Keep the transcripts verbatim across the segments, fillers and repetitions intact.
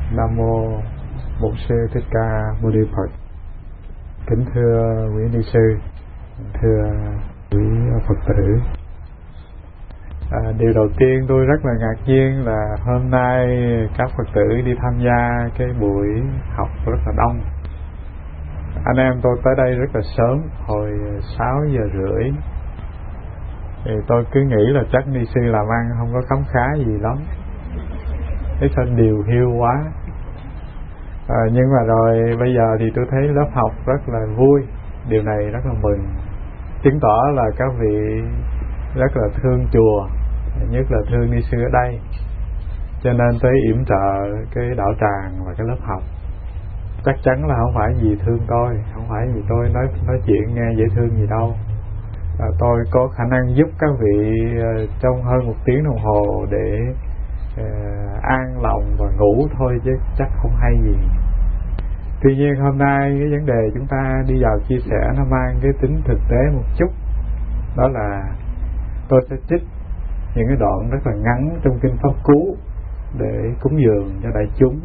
Nam mô Bổn Sư Thích Ca Mâu Ni Phật. Kính thưa quý ni sư, thưa quý Phật tử. À, điều đầu tiên tôi rất là ngạc nhiên là hôm nay các Phật tử đi tham gia cái buổi học rất là đông. Anh em tôi tới đây rất là sớm, hồi sáu giờ rưỡi. Thì tôi cứ nghĩ là chắc ni sư làm ăn không có khấm khá gì lắm, thế sao điều hiu quá. À, nhưng mà rồi bây giờ thì tôi thấy lớp học rất là vui, điều này rất là mừng, chứng tỏ là các vị rất là thương chùa, nhất là thương ni sư ở đây, cho nên tới yểm trợ cái đạo tràng và cái lớp học. Chắc chắn là không phải vì thương tôi, không phải vì tôi nói nói chuyện nghe dễ thương gì đâu. À, tôi có khả năng giúp các vị uh, trong hơn một tiếng đồng hồ để uh, an lòng và ngủ thôi, chứ chắc không hay gì. Tuy nhiên hôm nay cái vấn đề chúng ta đi vào chia sẻ nó mang cái tính thực tế một chút. Đó là tôi sẽ trích những cái đoạn rất là ngắn trong kinh Pháp Cú để cúng dường cho đại chúng.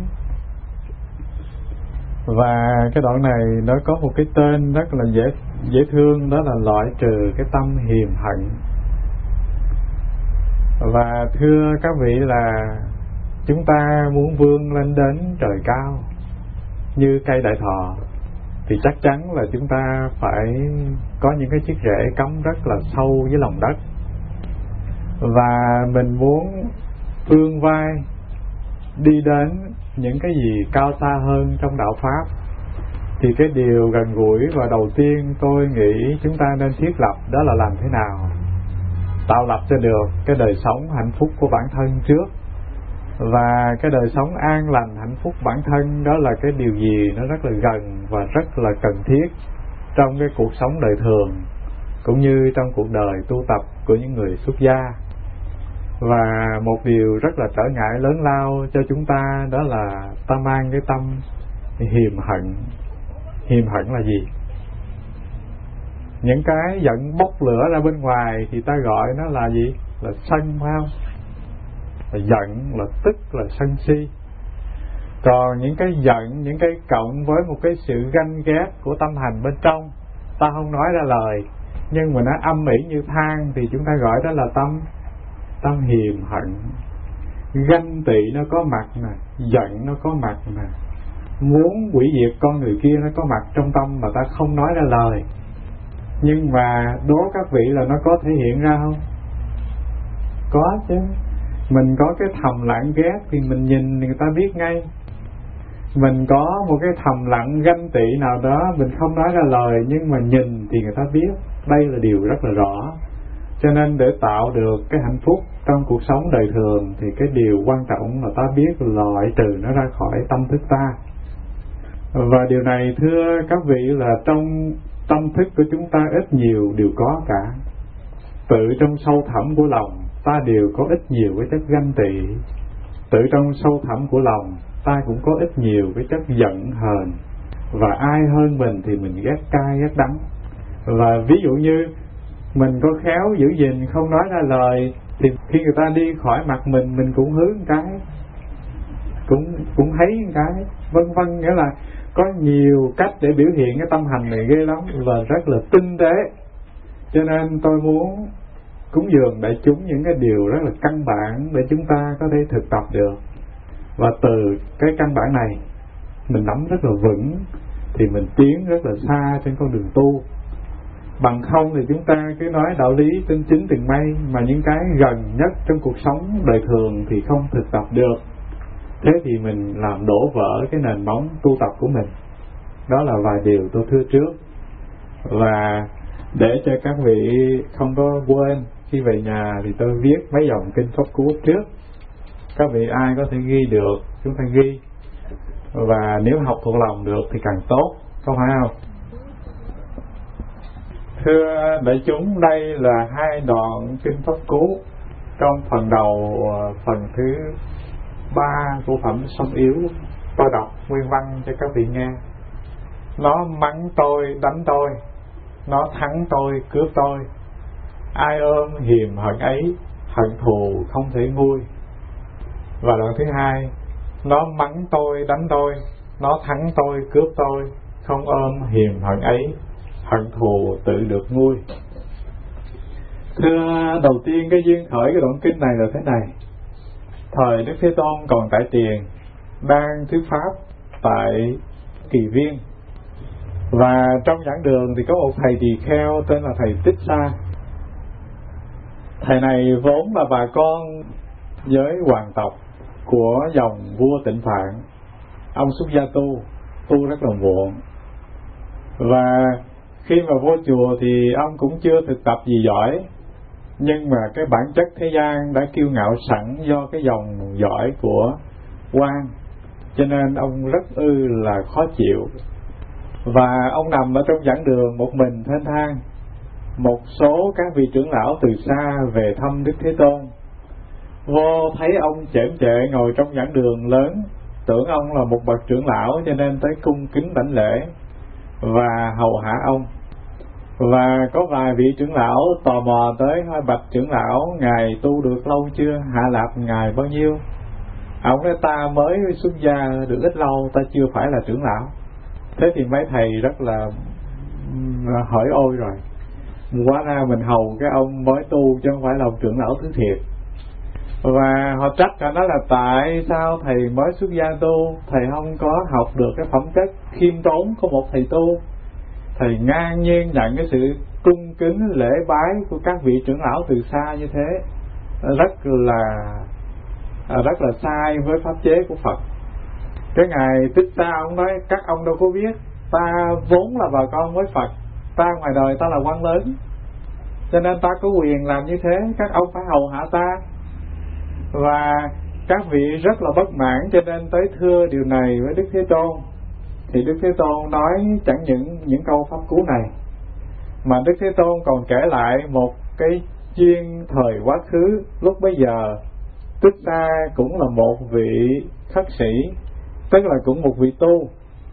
Và cái đoạn này nó có một cái tên rất là dễ dễ thương, đó là loại trừ cái tâm hiềm hận. Và thưa các vị là chúng ta muốn vươn lên đến trời cao như cây đại thọ thì chắc chắn là chúng ta phải có những cái chiếc rễ cắm rất là sâu dưới lòng đất. Và mình muốn vươn vai đi đến những cái gì cao xa hơn trong đạo Pháp, thì cái điều gần gũi và đầu tiên tôi nghĩ chúng ta nên thiết lập đó là làm thế nào tạo lập cho được cái đời sống hạnh phúc của bản thân trước. Và cái đời sống an lành hạnh phúc bản thân đó là cái điều gì nó rất là gần và rất là cần thiết trong cái cuộc sống đời thường, cũng như trong cuộc đời tu tập của những người xuất gia. Và một điều rất là trở ngại lớn lao cho chúng ta đó là ta mang cái tâm hiềm hận. Hiềm hận là gì? Những cái giận bốc lửa ra bên ngoài thì ta gọi nó là gì? Là sân, phải không? Là giận, là tức, là sân si. Còn những cái giận, những cái cộng với một cái sự ganh ghét của tâm hành bên trong, ta không nói ra lời nhưng mà nó âm ỉ như than, thì chúng ta gọi đó là tâm tâm hiềm hận. Ganh tị nó có mặt nè, giận nó có mặt nè, muốn hủy diệt con người kia nó có mặt trong tâm mà ta không nói ra lời. Nhưng mà đố các vị là nó có thể hiện ra không? Có chứ. Mình có cái thầm lặng ghét thì mình nhìn người ta biết ngay. Mình có một cái thầm lặng ganh tị nào đó mình không nói ra lời, nhưng mà nhìn thì người ta biết. Đây là điều rất là rõ. Cho nên để tạo được cái hạnh phúc trong cuộc sống đời thường thì cái điều quan trọng là ta biết loại trừ nó ra khỏi tâm thức ta. Và điều này thưa các vị là trong tâm thức của chúng ta ít nhiều đều có cả. Tự trong sâu thẳm của lòng ta đều có ít nhiều cái chất ganh tị. Tự trong sâu thẳm của lòng ta cũng có ít nhiều cái chất giận hờn. Và ai hơn mình thì mình ghét cay ghét đắng. Và ví dụ như mình có khéo giữ gìn không nói ra lời thì khi người ta đi khỏi mặt mình, mình cũng hướng một cái, cũng cũng thấy một cái, vân vân. Nghĩa là có nhiều cách để biểu hiện cái tâm hành này ghê lắm và rất là tinh tế. Cho nên tôi muốn cúng dường đại chúng những cái điều rất là căn bản để chúng ta có thể thực tập được. Và từ cái căn bản này mình nắm rất là vững thì mình tiến rất là xa trên con đường tu. Bằng không thì chúng ta cứ nói đạo lý trên chín tầng mây, mà những cái gần nhất trong cuộc sống đời thường thì không thực tập được. Thế thì mình làm đổ vỡ cái nền móng tu tập của mình. Đó là vài điều tôi thưa trước. Và để cho các vị không có quên, khi về nhà thì tôi viết mấy dòng kinh Pháp Cú trước. Các vị ai có thể ghi được, chúng ta ghi. Và nếu học thuộc lòng được thì càng tốt, không phải không? Thưa đại chúng, đây là hai đoạn kinh Pháp Cú trong phần đầu, phần thứ ba của phẩm Sống Yếu. Tôi đọc nguyên văn cho các vị nghe. Nó mắng tôi, đánh tôi, nó thắng tôi, cướp tôi. Ai ôm hiềm hận ấy, hận thù không thể nguôi. Và đoạn thứ hai, nó mắng tôi, đánh tôi, nó thắng tôi, cướp tôi, không ôm hiềm hận ấy, hận thù tự được nguôi. Thưa, đầu tiên cái duyên khởi cái đoạn kinh này là thế này. Thời Đức Thế Tôn còn tại Tiền, đang thuyết pháp tại Kỳ Viên, và trong giảng đường thì có một thầy tỳ kheo tên là thầy Tích Sa. Thầy này vốn là bà con với hoàng tộc của dòng vua Tịnh Phạn. Ông xuất gia tu, tu rất là muộn, và khi mà vô chùa thì ông cũng chưa thực tập gì giỏi, nhưng mà cái bản chất thế gian đã kiêu ngạo sẵn do cái dòng giỏi của quan, cho nên ông rất ư là khó chịu. Và ông nằm ở trong giảng đường một mình thênh thang. Một số các vị trưởng lão từ xa về thăm Đức Thế Tôn, vô thấy ông chễm chệ ngồi trong giảng đường lớn, tưởng ông là một bậc trưởng lão cho nên tới cung kính đảnh lễ và hầu hạ ông. Và có vài vị trưởng lão tò mò tới hỏi: bạch trưởng lão, ngài tu được lâu chưa, hạ lạp ngài bao nhiêu? Ông nói: ta mới xuất gia được ít lâu, ta chưa phải là trưởng lão. Thế thì mấy thầy rất là hỏi ôi rồi, hóa ra mình hầu cái ông mới tu chứ không phải là ông trưởng lão thứ thiệt. Và họ trách cả nó là tại sao thầy mới xuất gia tu, thầy không có học được cái phẩm chất khiêm tốn của một thầy tu. Thầy ngang nhiên nhận cái sự cung kính lễ bái của các vị trưởng lão từ xa như thế, rất là rất là sai với pháp chế của Phật. Cái ngài Tích Sa ông nói: các ông đâu có biết, ta vốn là bà con với Phật, ta ngoài đời ta là quan lớn, cho nên ta có quyền làm như thế, các ông phải hầu hạ ta. Và các vị rất là bất mãn cho nên tới thưa điều này với Đức Thế Tôn. Thì Đức Thế Tôn nói chẳng những những câu pháp cú này, mà Đức Thế Tôn còn kể lại một cái duyên thời quá khứ. Lúc bấy giờ Tích Sa cũng là một vị khất sĩ, tức là cũng một vị tu.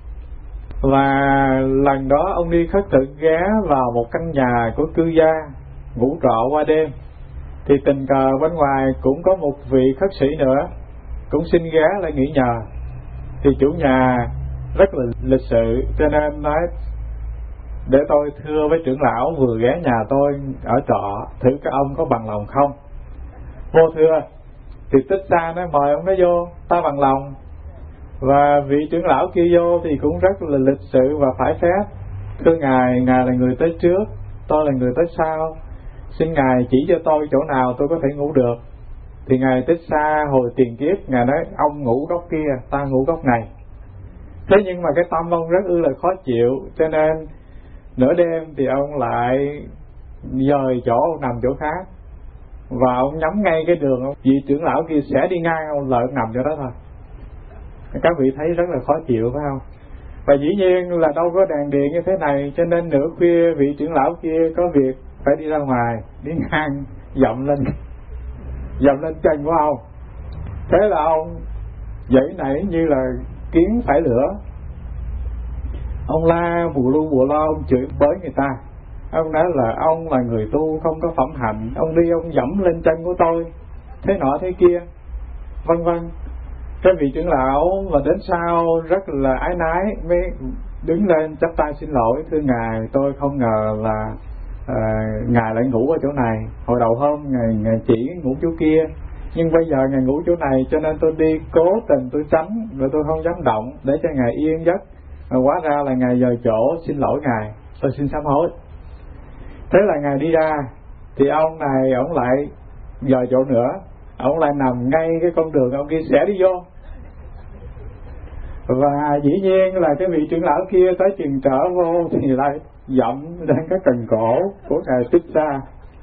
Và lần đó ông đi khất thực ghé vào một căn nhà của cư gia ngủ trọ qua đêm. Thì tình cờ bên ngoài cũng có một vị khất sĩ nữa cũng xin ghé lại nghỉ nhờ. Thì chủ nhà rất là lịch sự cho nên nói: để tôi thưa với trưởng lão vừa ghé nhà tôi ở trọ, thử các ông có bằng lòng không? Vô thưa. Thì Tích Sa nói: mời ông nó vô, ta bằng lòng. Và vị trưởng lão kia vô thì cũng rất là lịch sự và phải phép: thưa ngài, ngài là người tới trước, tôi là người tới sau, xin ngài chỉ cho tôi chỗ nào tôi có thể ngủ được. Thì ngài Tích Sa hồi tiền kiếp ngài nói: ông ngủ góc kia, ta ngủ góc này. Thế nhưng mà cái tâm ông rất ư là khó chịu, cho nên nửa đêm thì ông lại dời chỗ, ông nằm chỗ khác, và ông nhắm ngay cái đường ông, vị trưởng lão kia sẽ đi ngang, ông lợi nằm chỗ đó thôi. Các vị thấy rất là khó chịu phải không? Và dĩ nhiên là đâu có đèn điện như thế này, cho nên nửa khuya vị trưởng lão kia có việc phải đi ra ngoài, đi ngang dậm lên dậm lên chân của ông. Thế là ông dãy nảy như là kiến phải lửa, ông la bù lu bù lo, ông chửi bới người ta. Ông nói là ông là người tu không có phẩm hạnh, ông đi ông dẫm lên chân của tôi, thế nọ thế kia, vân vân. Cái vị trưởng lão mà đến sau rất là ái nái mới đứng lên chắp tay xin lỗi: thưa ngài, tôi không ngờ là à, ngài lại ngủ ở chỗ này, hồi đầu hôm ngài, ngài chỉ ngủ chỗ kia, nhưng bây giờ ngài ngủ chỗ này cho nên tôi đi cố tình tôi tránh, rồi tôi không dám động để cho ngài yên giấc, mà hóa ra là ngài dời chỗ, xin lỗi ngài, tôi xin sám hối. Thế là ngài đi ra thì ông này ông lại dời chỗ nữa, ông lại nằm ngay cái con đường ông kia sẽ đi vô. Và dĩ nhiên là cái vị trưởng lão kia tới chừng trở vô thì lại dậm lên cái cần cổ của ngài Tích Sa.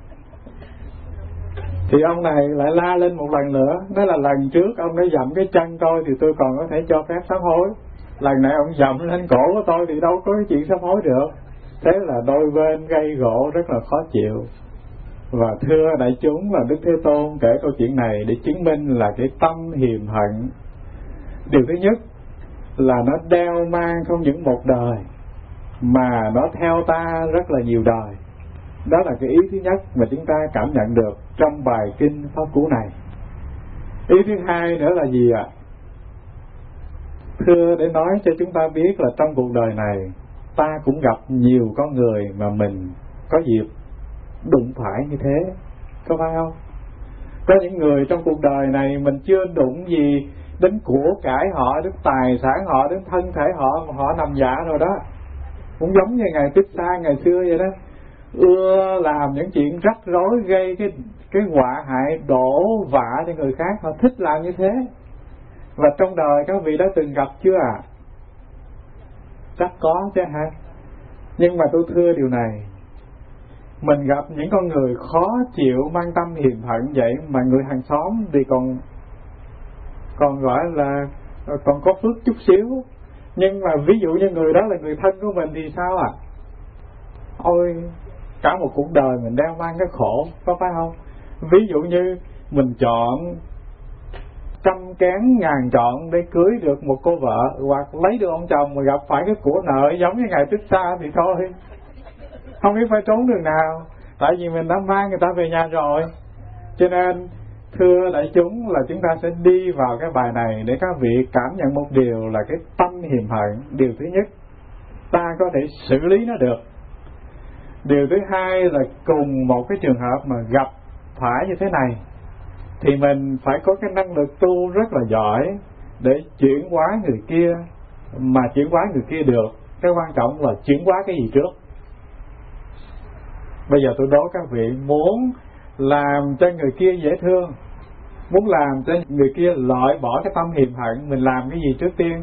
Thì ông này lại la lên một lần nữa, nói là lần trước ông đã dậm cái chân tôi thì tôi còn có thể cho phép sám hối, lần này ông dậm lên cổ của tôi thì đâu có cái chuyện sám hối được. Thế là đôi bên gây gỗ rất là khó chịu. Và thưa đại chúng, là Đức Thế Tôn kể câu chuyện này để chứng minh là cái tâm hiềm hận, điều thứ nhất là nó đeo mang không những một đời mà nó theo ta rất là nhiều đời. Đó là cái ý thứ nhất mà chúng ta cảm nhận được trong bài kinh pháp cú này. Ý thứ hai nữa là gì ạ? À? thưa để nói cho chúng ta biết là trong cuộc đời này ta cũng gặp nhiều con người mà mình có dịp đụng phải như thế, có phải không? Có những người trong cuộc đời này mình chưa đụng gì đến của cải họ, đến tài sản họ, đến thân thể họ, mà họ nằm dạ rồi đó. Cũng giống như ngài Tích Sa ngày xưa vậy đó, ưa làm những chuyện rắc rối, gây cái cái họa hại, đổ vạ cho người khác. Họ thích làm như thế. Và trong đời các vị đã từng gặp chưa à? Chắc có chứ hả? Nhưng mà tôi thưa điều này, mình gặp những con người khó chịu, mang tâm hiềm hận vậy mà người hàng xóm thì còn còn gọi là còn có phước chút xíu. Nhưng mà ví dụ như người đó là người thân của mình thì sao à? Ôi, cả một cuộc đời mình đeo mang cái khổ, có phải không? Ví dụ như mình chọn trăm kén ngàn chọn để cưới được một cô vợ, hoặc lấy được ông chồng mà gặp phải cái của nợ giống như ngài Tích Sa thì thôi, không biết phải trốn đường nào, tại vì mình đã mang người ta về nhà rồi. Cho nên thưa đại chúng là chúng ta sẽ đi vào cái bài này để các vị cảm nhận một điều là cái tâm hiềm hận. Điều thứ nhất, ta có thể xử lý nó được. Điều thứ hai là cùng một cái trường hợp mà gặp phải như thế này thì mình phải có cái năng lực tu rất là giỏi để chuyển hóa người kia. Mà chuyển hóa người kia được, cái quan trọng là chuyển hóa cái gì trước. Bây giờ tôi đố các vị, muốn làm cho người kia dễ thương, muốn làm cho người kia loại bỏ cái tâm hiềm hận, mình làm cái gì trước tiên?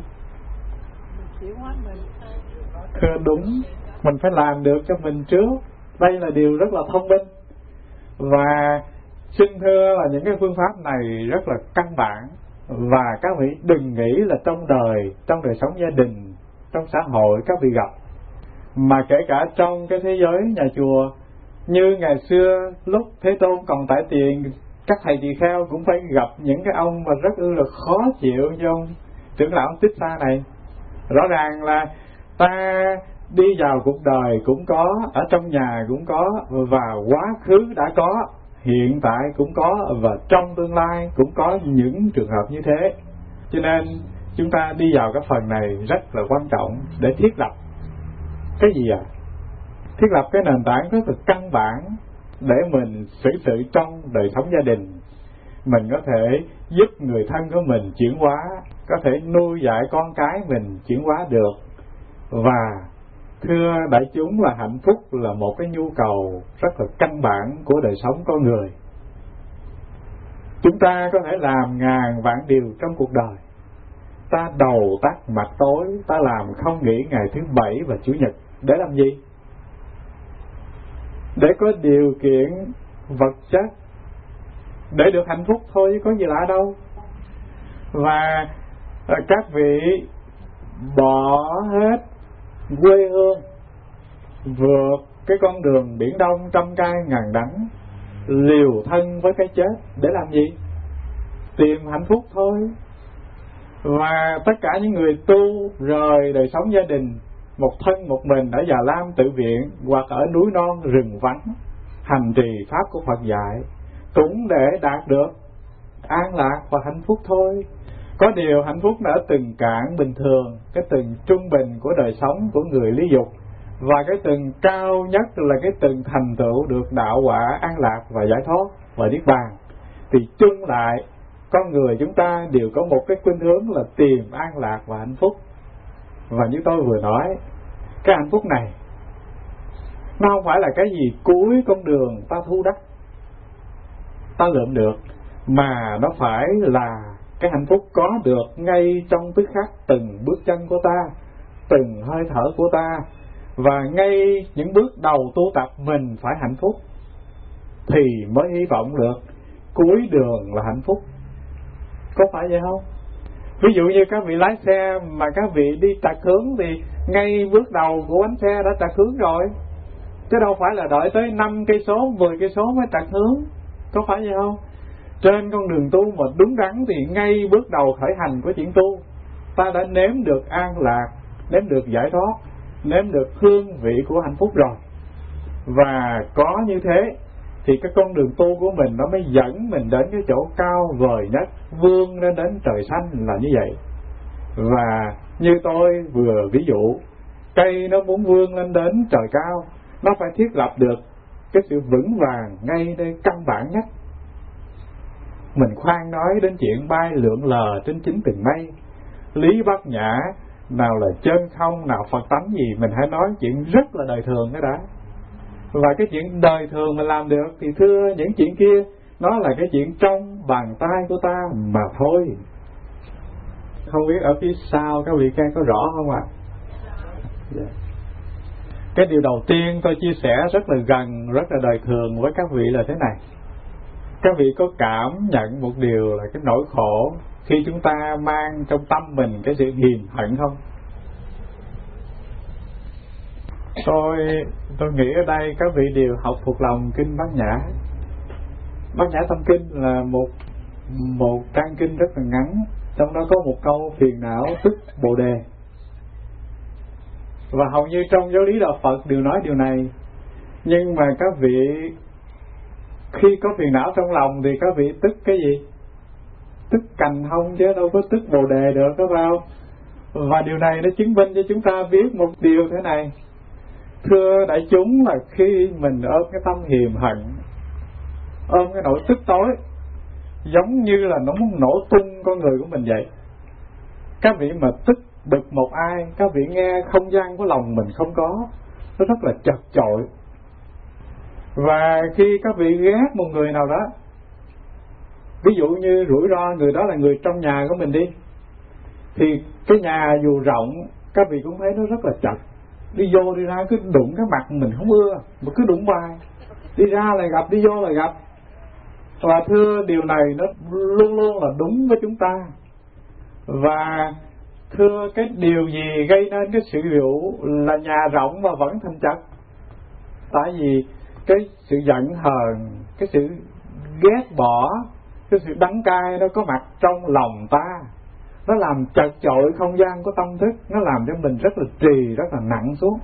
Thưa đúng, mình phải làm được cho mình trước. Đây là điều rất là thông minh. Và xin thưa là những cái phương pháp này rất là căn bản. Và các vị đừng nghĩ là trong đời, trong đời sống gia đình, trong xã hội các vị gặp, mà kể cả trong cái thế giới nhà chùa. Như ngày xưa lúc Thế Tôn còn tại tiền, các thầy tỳ kheo cũng phải gặp những cái ông mà rất là khó chịu như ông trưởng lão Tích Sa này. Rõ ràng là ta đi vào cuộc đời cũng có, ở trong nhà cũng có, và quá khứ đã có, hiện tại cũng có, và trong tương lai cũng có những trường hợp như thế. Cho nên chúng ta đi vào cái phần này rất là quan trọng để thiết lập cái gì à? Thiết lập cái nền tảng rất là căn bản để mình xử sự trong đời sống gia đình. Mình có thể giúp người thân của mình chuyển hóa, có thể nuôi dạy con cái mình chuyển hóa được. Và thưa đại chúng là hạnh phúc là một cái nhu cầu rất là căn bản của đời sống con người. Chúng ta có thể làm ngàn vạn điều trong cuộc đời. Ta đầu tắt mặt tối, ta làm không nghỉ ngày thứ bảy và chủ nhật. Để làm gì? Để có điều kiện vật chất, để được hạnh phúc thôi chứ có gì lạ đâu. Và các vị bỏ hết quê hương, vượt cái con đường biển đông trăm cay ngàn đắng, liều thân với cái chết để làm gì? Tìm hạnh phúc thôi. Và tất cả những người tu rời đời sống gia đình, một thân một mình ở Già Lam tự viện hoặc ở núi non rừng vắng, hành trì pháp của Phật dạy, cũng để đạt được an lạc và hạnh phúc thôi. Có điều hạnh phúc đã từng cạn bình thường, cái từng trung bình của đời sống của người lý dục, và cái từng cao nhất là cái từng thành tựu được đạo quả an lạc và giải thoát và niết bàn. Thì chung lại, con người chúng ta đều có một cái khuynh hướng là tìm an lạc và hạnh phúc. Và như tôi vừa nói, cái hạnh phúc này nó không phải là cái gì cuối con đường ta thu đắc, ta lượm được, mà nó phải là cái hạnh phúc có được ngay trong tức khắc từng bước chân của ta, từng hơi thở của ta. Và ngay những bước đầu tu tập mình phải hạnh phúc thì mới hy vọng được cuối đường là hạnh phúc. Có phải vậy không? Ví dụ như các vị lái xe mà các vị đi trật hướng thì ngay bước đầu của bánh xe đã trật hướng rồi, chứ đâu phải là đợi tới năm cây số, mười cây số mới trật hướng. Có phải vậy không? Trên con đường tu mà đúng đắn thì ngay bước đầu khởi hành của chuyện tu, ta đã nếm được an lạc, nếm được giải thoát, nếm được hương vị của hạnh phúc rồi. Và có như thế thì cái con đường tu của mình nó mới dẫn mình đến cái chỗ cao vời nhất, vươn lên đến trời xanh là như vậy. Và như tôi vừa ví dụ, cây nó muốn vươn lên đến trời cao, nó phải thiết lập được cái sự vững vàng ngay đây căn bản nhất. Mình khoan nói đến chuyện bay lượn lờ trên chín tầng mây, lý bát nhã, nào là chân không, nào Phật tánh gì, mình hãy nói chuyện rất là đời thường cái đã. Và cái chuyện đời thường mình làm được thì thưa những chuyện kia, nó là cái chuyện trong bàn tay của ta mà thôi. Không biết ở phía sau các vị can có rõ không ạ? À? Yeah. Cái điều đầu tiên tôi chia sẻ rất là gần, rất là đời thường với các vị là thế này. Các vị có cảm nhận một điều là cái nỗi khổ khi chúng ta mang trong tâm mình cái sự hiềm hận không? Tôi tôi nghĩ ở đây các vị đều học thuộc lòng kinh Bát Nhã. Bát Nhã Tâm Kinh là một một trang kinh rất là ngắn, trong đó có một câu phiền não tức Bồ Đề. Và hầu như trong giáo lý đạo Phật đều nói điều này. Nhưng mà các vị khi có phiền não trong lòng thì các vị tức cái gì? Tức cành hông chứ đâu có tức Bồ Đề được, có phải không? Và điều này nó chứng minh cho chúng ta biết một điều thế này. Thưa đại chúng, là khi mình ôm cái tâm hiềm hận, ôm cái nỗi tức tối, giống như là nó muốn nổ tung con người của mình vậy. Các vị mà tức bực một ai, các vị nghe không gian của lòng mình không có, nó rất là chật chội. Và khi các vị ghét một người nào đó, ví dụ như rủi ro người đó là người trong nhà của mình đi, thì cái nhà dù rộng, các vị cũng thấy nó rất là chật. Đi vô đi ra cứ đụng cái mặt mình không ưa, mà cứ đụng bài, đi ra là gặp, đi vô là gặp. Và thưa điều này nó luôn luôn là đúng với chúng ta. Và thưa cái điều gì gây nên cái sự vụ là nhà rộng mà vẫn thành chật? Tại vì cái sự giận hờn, cái sự ghét bỏ, cái sự đắng cay nó có mặt trong lòng ta, nó làm chật chội không gian của tâm thức, nó làm cho mình rất là trì, rất là nặng xuống.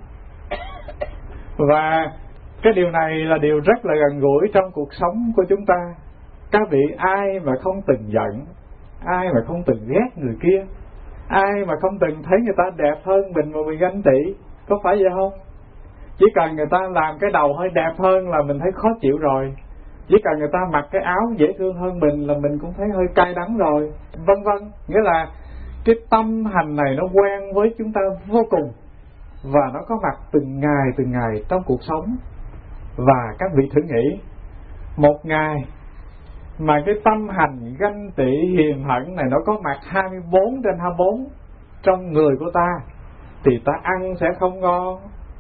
Và cái điều này là điều rất là gần gũi trong cuộc sống của chúng ta. Các vị ai mà không từng giận, ai mà không từng ghét người kia, ai mà không từng thấy người ta đẹp hơn mình mà mình ganh tị, có phải vậy không? Chỉ cần người ta làm cái đầu hơi đẹp hơn là mình thấy khó chịu rồi. Chỉ cần người ta mặc cái áo dễ thương hơn mình là mình cũng thấy hơi cay đắng rồi, vân vân. Nghĩa là cái tâm hành này nó quen với chúng ta vô cùng, và nó có mặt từng ngày từng ngày trong cuộc sống. Và các vị thử nghĩ, một ngày mà cái tâm hành ganh tị hiềm hận này nó có mặt hai mươi bốn trên hai mươi bốn trong người của ta, thì ta ăn sẽ không ngon.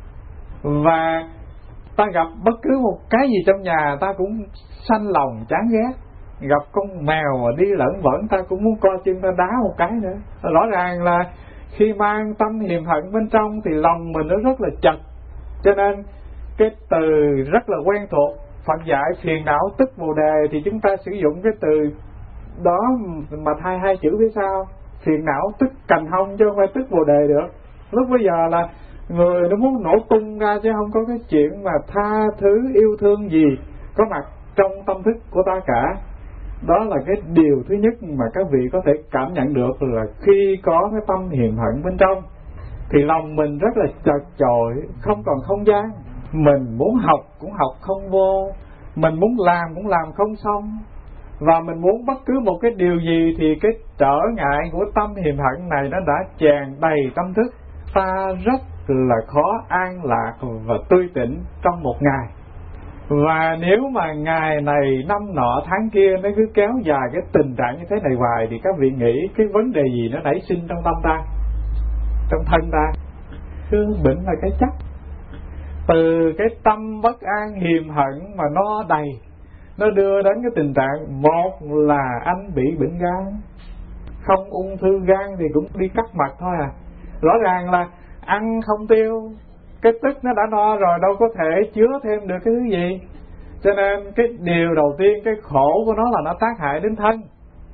Và ta gặp bất cứ một cái gì trong nhà ta cũng sanh lòng chán ghét. Gặp con mèo mà đi lởn vởn ta cũng muốn co chân ta đá một cái nữa. Rõ ràng là khi mang tâm hiềm hận bên trong thì lòng mình nó rất là chật. Cho nên cái từ rất là quen thuộc, Phật dạy phiền não tức Bồ Đề, thì chúng ta sử dụng cái từ đó mà thay hai chữ phía sau, phiền não tức cành hông, chứ không phải tức Bồ Đề được. Lúc bây giờ là người nó muốn nổ tung ra, chứ không có cái chuyện mà tha thứ yêu thương gì có mặt trong tâm thức của ta cả. Đó là cái điều thứ nhất mà các vị có thể cảm nhận được, là khi có cái tâm hiềm hận bên trong thì lòng mình rất là chật chội, không còn không gian. Mình muốn học cũng học không vô, mình muốn làm cũng làm không xong. Và mình muốn bất cứ một cái điều gì thì cái trở ngại của tâm hiềm hận này nó đã tràn đầy tâm thức. Ta rất là khó an lạc và tươi tỉnh trong một ngày. Và nếu mà ngày này năm nọ tháng kia nó cứ kéo dài cái tình trạng như thế này hoài, thì các vị nghĩ cái vấn đề gì nó nảy sinh trong tâm ta, trong thân ta? Cứ bệnh là cái chắc. Từ cái tâm bất an hiềm hận mà nó đầy, nó đưa đến cái tình trạng, một là anh bị bệnh gan, không ung thư gan thì cũng đi cắt mật thôi à. Rõ ràng là ăn không tiêu, cái tức nó đã no rồi, đâu có thể chứa thêm được cái thứ gì. Cho nên cái điều đầu tiên, cái khổ của nó là nó tác hại đến thân.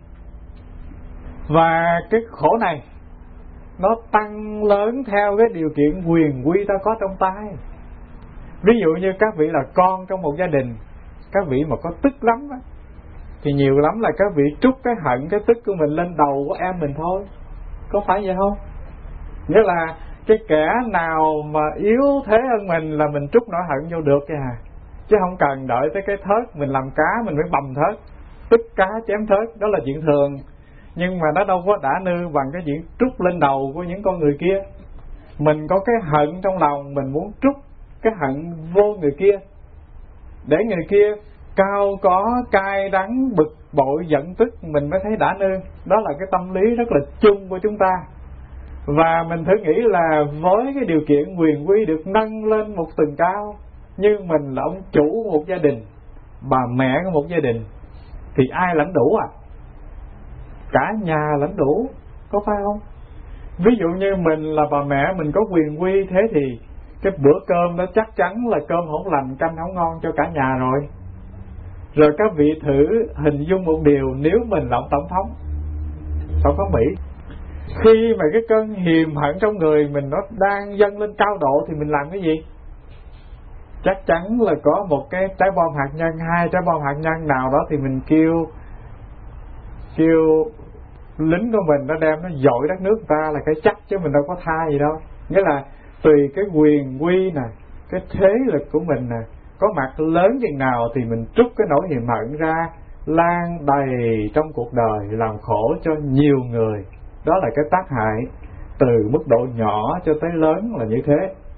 Và cái khổ này nó tăng lớn theo cái điều kiện quyền quy ta có trong tay. Ví dụ như các vị là con trong một gia đình, các vị mà có tức lắm á, thì nhiều lắm là các vị trút cái hận, cái tức của mình lên đầu của em mình thôi. Có phải vậy không? Nghĩa là cái kẻ nào mà yếu thế hơn mình là mình trút nỗi hận vô được kìa, chứ không cần đợi tới cái thớt mình làm cá mình mới bầm thớt, tức cá chém thớt, đó là chuyện thường. Nhưng mà nó đâu có đã nư bằng cái chuyện trút lên đầu của những con người kia. Mình có cái hận trong lòng, mình muốn trút cái hận vô người kia, để người kia cao có, cay đắng, bực bội, giận tức, mình mới thấy đã nư. Đó là cái tâm lý rất là chung của chúng ta. Và mình thử nghĩ là với cái điều kiện quyền quy được nâng lên một tầng cao, như mình là ông chủ của một gia đình, bà mẹ của một gia đình, thì ai lãnh đủ à? Cả nhà lãnh đủ, có phải không? Ví dụ như mình là bà mẹ, mình có quyền quy, thế thì cái bữa cơm đó chắc chắn là cơm không lành, canh không ngon cho cả nhà rồi. Rồi các vị thử hình dung một điều, nếu mình là ông tổng thống tổng thống Mỹ, khi mà cái cơn hiềm hận trong người mình nó đang dâng lên cao độ thì mình làm cái gì? Chắc chắn là có một cái trái bom hạt nhân, hai trái bom hạt nhân nào đó thì mình kêu kêu lính của mình nó đem nó dội đất nước ta là cái chắc, chứ mình đâu có tha gì đâu. Nghĩa là tùy cái quyền quy nè, cái thế lực của mình nè, có mặt lớn chừng nào thì mình trút cái nỗi hiềm hận ra, lan đầy trong cuộc đời, làm khổ cho nhiều người. Đó là cái tác hại từ mức độ nhỏ cho tới lớn là như thế.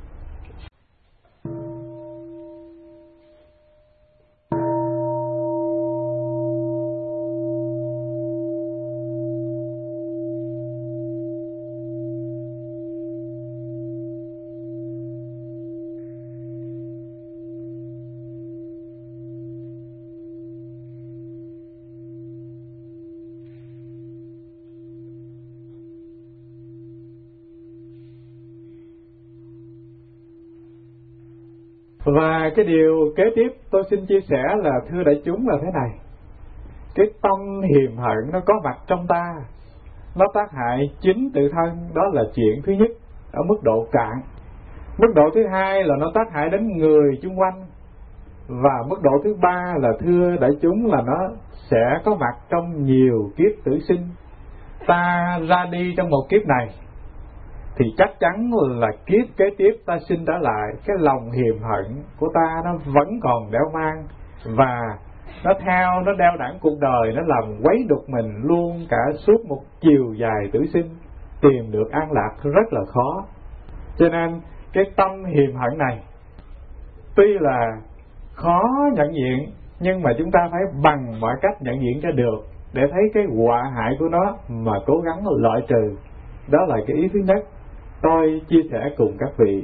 Và cái điều kế tiếp tôi xin chia sẻ là, thưa đại chúng, là thế này. Cái tâm hiềm hận nó có mặt trong ta, nó tác hại chính tự thân, đó là chuyện thứ nhất ở mức độ cạn. Mức độ thứ hai là nó tác hại đến người chung quanh. Và mức độ thứ ba là, thưa đại chúng, là nó sẽ có mặt trong nhiều kiếp tử sinh. Ta ra đi trong một kiếp này thì chắc chắn là kiếp kế tiếp ta sinh trở lại, cái lòng hiềm hận của ta nó vẫn còn đeo mang, và nó theo, nó đeo đẳng cuộc đời, nó làm quấy đục mình luôn cả suốt một chiều dài tử sinh. Tìm được an lạc rất là khó. Cho nên cái tâm hiềm hận này tuy là khó nhận diện, nhưng mà chúng ta phải bằng mọi cách nhận diện cho được, để thấy cái họa hại của nó mà cố gắng loại trừ. Đó là cái ý thứ nhất tôi chia sẻ cùng các vị.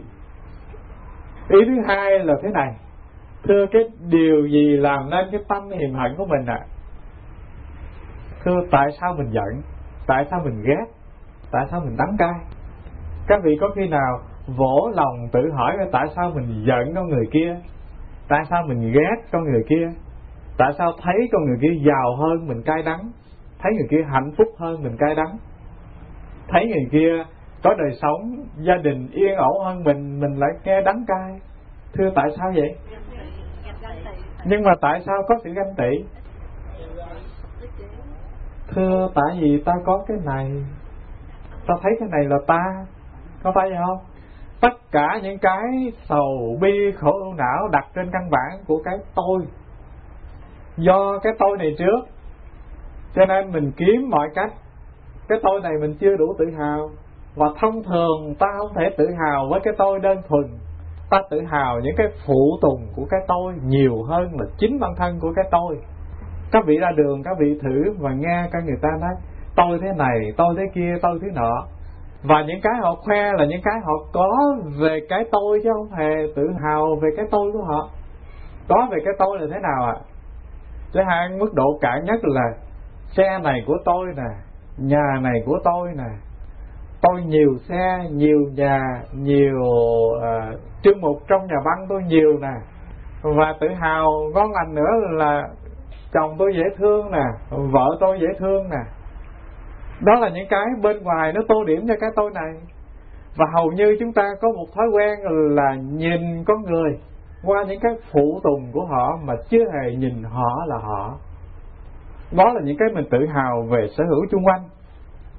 Ý thứ hai là thế này. Thưa, cái điều gì làm nên cái tâm hiềm hận của mình ạ? À? Thưa, tại sao mình giận? Tại sao mình ghét? Tại sao mình đắng cay? Các vị có khi nào vỗ lòng tự hỏi là tại sao mình giận con người kia? Tại sao mình ghét con người kia? Tại sao thấy con người kia giàu hơn mình cay đắng? Thấy người kia hạnh phúc hơn mình cay đắng? Thấy người kia có đời sống gia đình yên ổn hơn mình, mình lại nghe đắng cay? Thưa, tại sao vậy? Nhưng mà tại sao có sự ganh tị? Thưa, tại vì ta có cái này, ta thấy cái này là ta, có phải vậy không? Tất cả những cái sầu bi khổ ưu não đặt trên căn bản của cái tôi, do cái tôi này trước, cho nên mình kiếm mọi cách. Cái tôi này mình chưa đủ tự hào, và thông thường ta không thể tự hào với cái tôi đơn thuần. Ta tự hào những cái phụ tùng của cái tôi nhiều hơn là chính bản thân của cái tôi. Các vị ra đường, các vị thử và nghe các người ta nói tôi thế này, tôi thế kia, tôi thế nọ. Và những cái họ khoe là những cái họ có về cái tôi, chứ không hề tự hào về cái tôi của họ. Có về cái tôi là thế nào ạ? À? Chẳng hạn mức độ cạn nhất là xe này của tôi nè, nhà này của tôi nè, tôi nhiều xe, nhiều nhà, nhiều uh, chương mục trong nhà băng tôi nhiều nè. Và tự hào ngon lành nữa là chồng tôi dễ thương nè, vợ tôi dễ thương nè. Đó là những cái bên ngoài nó tô điểm cho cái tôi này. Và hầu như chúng ta có một thói quen là nhìn con người qua những cái phụ tùng của họ, mà chưa hề nhìn họ là họ. Đó là những cái mình tự hào về sở hữu chung quanh.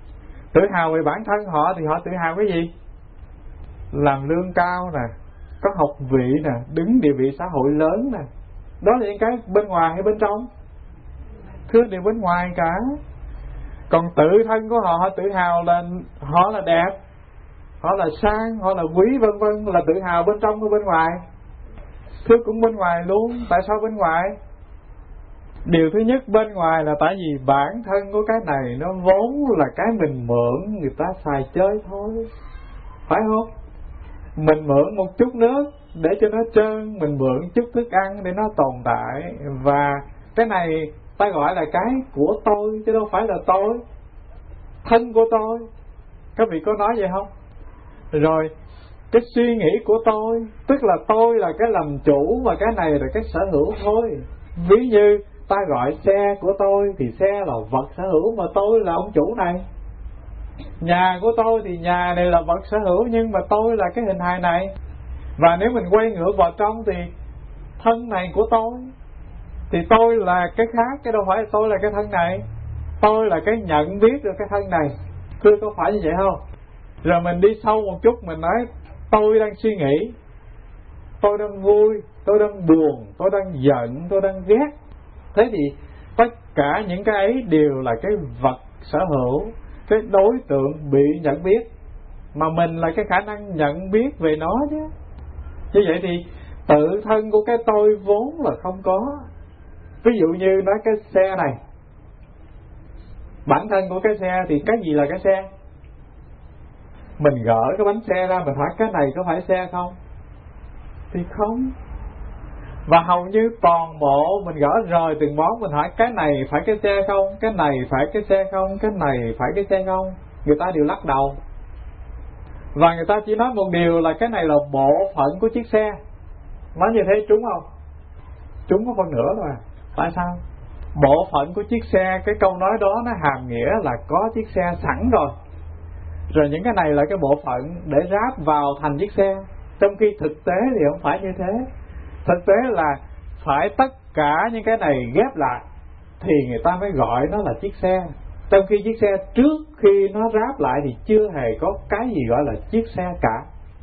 Tự hào về bản thân họ thì họ tự hào cái gì? Làm lương cao nè, có học vị nè, đứng địa vị xã hội lớn nè. Đó là những cái bên ngoài hay bên trong? Thưa, điều bên ngoài cả. Còn tự thân của họ, họ tự hào là họ là đẹp, họ là sang, họ là quý vân vân, là tự hào bên trong hay bên ngoài? Thưa, cũng bên ngoài luôn. Tại sao bên ngoài? Điều thứ nhất, bên ngoài là tại vì bản thân của cái này nó vốn là cái mình mượn người ta xài chơi thôi, phải không? Mình mượn một chút nước để cho nó trơn, mình mượn chút thức ăn để nó tồn tại. Và cái này ta gọi là cái của tôi, chứ đâu phải là tôi, thân của tôi. Các vị có nói vậy không? Rồi cái suy nghĩ của tôi, tức là tôi là cái làm chủ và cái này là cái sở hữu thôi. Ví như ta gọi xe của tôi thì xe là vật sở hữu mà tôi là ông chủ này. Nhà của tôi thì nhà này là vật sở hữu, nhưng mà tôi là cái hình hài này. Và nếu mình quay ngược vào trong thì thân này của tôi, thì tôi là cái khác, chứ đâu phải tôi là cái thân này. Tôi là cái nhận biết được cái thân này. Thưa, có phải như vậy không? Rồi mình đi sâu một chút, mình nói tôi đang suy nghĩ, tôi đang vui, tôi đang buồn, tôi đang giận, tôi đang ghét. Thế thì tất cả những cái ấy đều là cái vật sở hữu, cái đối tượng bị nhận biết, mà mình là cái khả năng nhận biết về nó chứ. Như vậy thì tự thân của cái tôi vốn là không có. Ví dụ như nói cái xe này, bản thân của cái xe thì cái gì là cái xe? Mình gỡ cái bánh xe ra, mình hỏi cái này có phải xe không? Thì không. Và hầu như toàn bộ mình gỡ rồi từng món, mình hỏi cái này phải cái xe không? Cái này phải cái xe không? Cái này phải cái xe không? Người ta đều lắc đầu. Và người ta chỉ nói một điều là cái này là bộ phận của chiếc xe. Nói như thế trúng không? Trúng có phân nửa rồi. Tại sao? Bộ phận của chiếc xe, cái câu nói đó nó hàm nghĩa là có chiếc xe sẵn rồi. Rồi những cái này là cái bộ phận để ráp vào thành chiếc xe. Trong khi thực tế thì không phải như thế. Thực tế là phải tất cả những cái này ghép lại thì người ta mới gọi nó là chiếc xe. Trong khi chiếc xe trước khi nó ráp lại thì chưa hề có cái gì gọi là chiếc xe cả.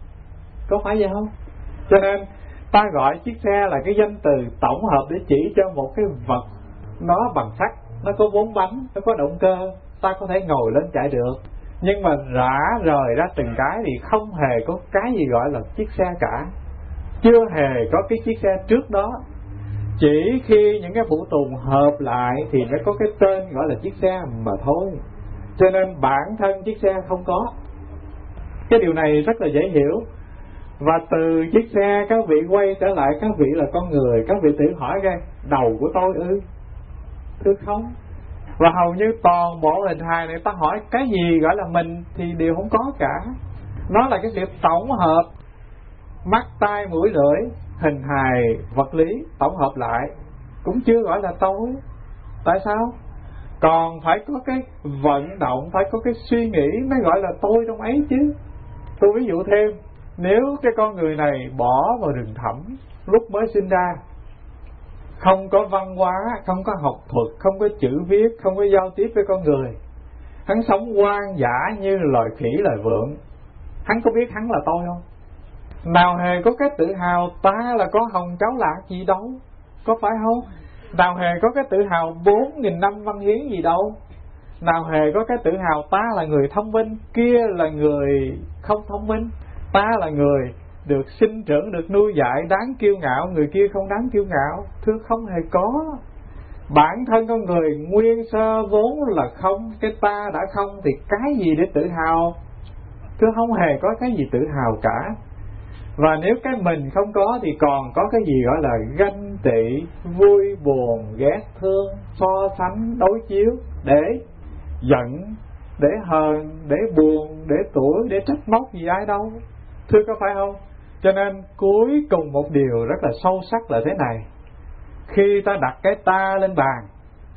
Có phải vậy không? Cho nên ta gọi chiếc xe là cái danh từ tổng hợp để chỉ cho một cái vật nó bằng sắt, nó có bốn bánh, nó có động cơ, ta có thể ngồi lên chạy được. Nhưng mà rã rời ra từng cái thì không hề có cái gì gọi là chiếc xe cả. Chưa hề có cái chiếc xe trước đó. Chỉ khi những cái phụ tùng hợp lại thì mới có cái tên gọi là chiếc xe mà thôi. Cho nên bản thân chiếc xe không có. Cái điều này rất là dễ hiểu. Và từ chiếc xe các vị quay trở lại các vị là con người. Các vị tự hỏi ra, đầu của tôi ư? Thưa không. Và hầu như toàn bộ hình hài này ta hỏi cái gì gọi là mình thì đều không có cả. Nó là cái sự tổng hợp mắt, tai, mũi, lưỡi, hình hài, vật lý tổng hợp lại, cũng chưa gọi là tôi. Tại sao? Còn phải có cái vận động, phải có cái suy nghĩ mới gọi là tôi trong ấy chứ. Tôi ví dụ thêm, nếu cái con người này bỏ vào rừng thẳm lúc mới sinh ra, không có văn hóa, không có học thuật, không có chữ viết, không có giao tiếp với con người, hắn sống hoang dã như loài khỉ loài vượn, hắn có biết hắn là tôi không? Nào hề có cái tự hào ta là có hồng cháu lạc gì đâu, có phải không? Nào hề có cái tự hào bốn nghìn năm văn hiến gì đâu. Nào hề có cái tự hào ta là người thông minh, kia là người không thông minh, ta là người được sinh trưởng, được nuôi dạy, đáng kiêu ngạo, người kia không đáng kiêu ngạo. Thưa, không hề có. Bản thân con người nguyên sơ vốn là không, cái ta đã không thì cái gì để tự hào? Thưa, không hề có cái gì tự hào cả. Và nếu cái mình không có thì còn có cái gì gọi là ganh tị, vui buồn, ghét thương, so sánh, đối chiếu, để giận, để hờn, để buồn, để tuổi, để trách móc gì ai đâu. Thưa, có phải không? Cho nên cuối cùng một điều rất là sâu sắc là thế này. Khi ta đặt cái ta lên bàn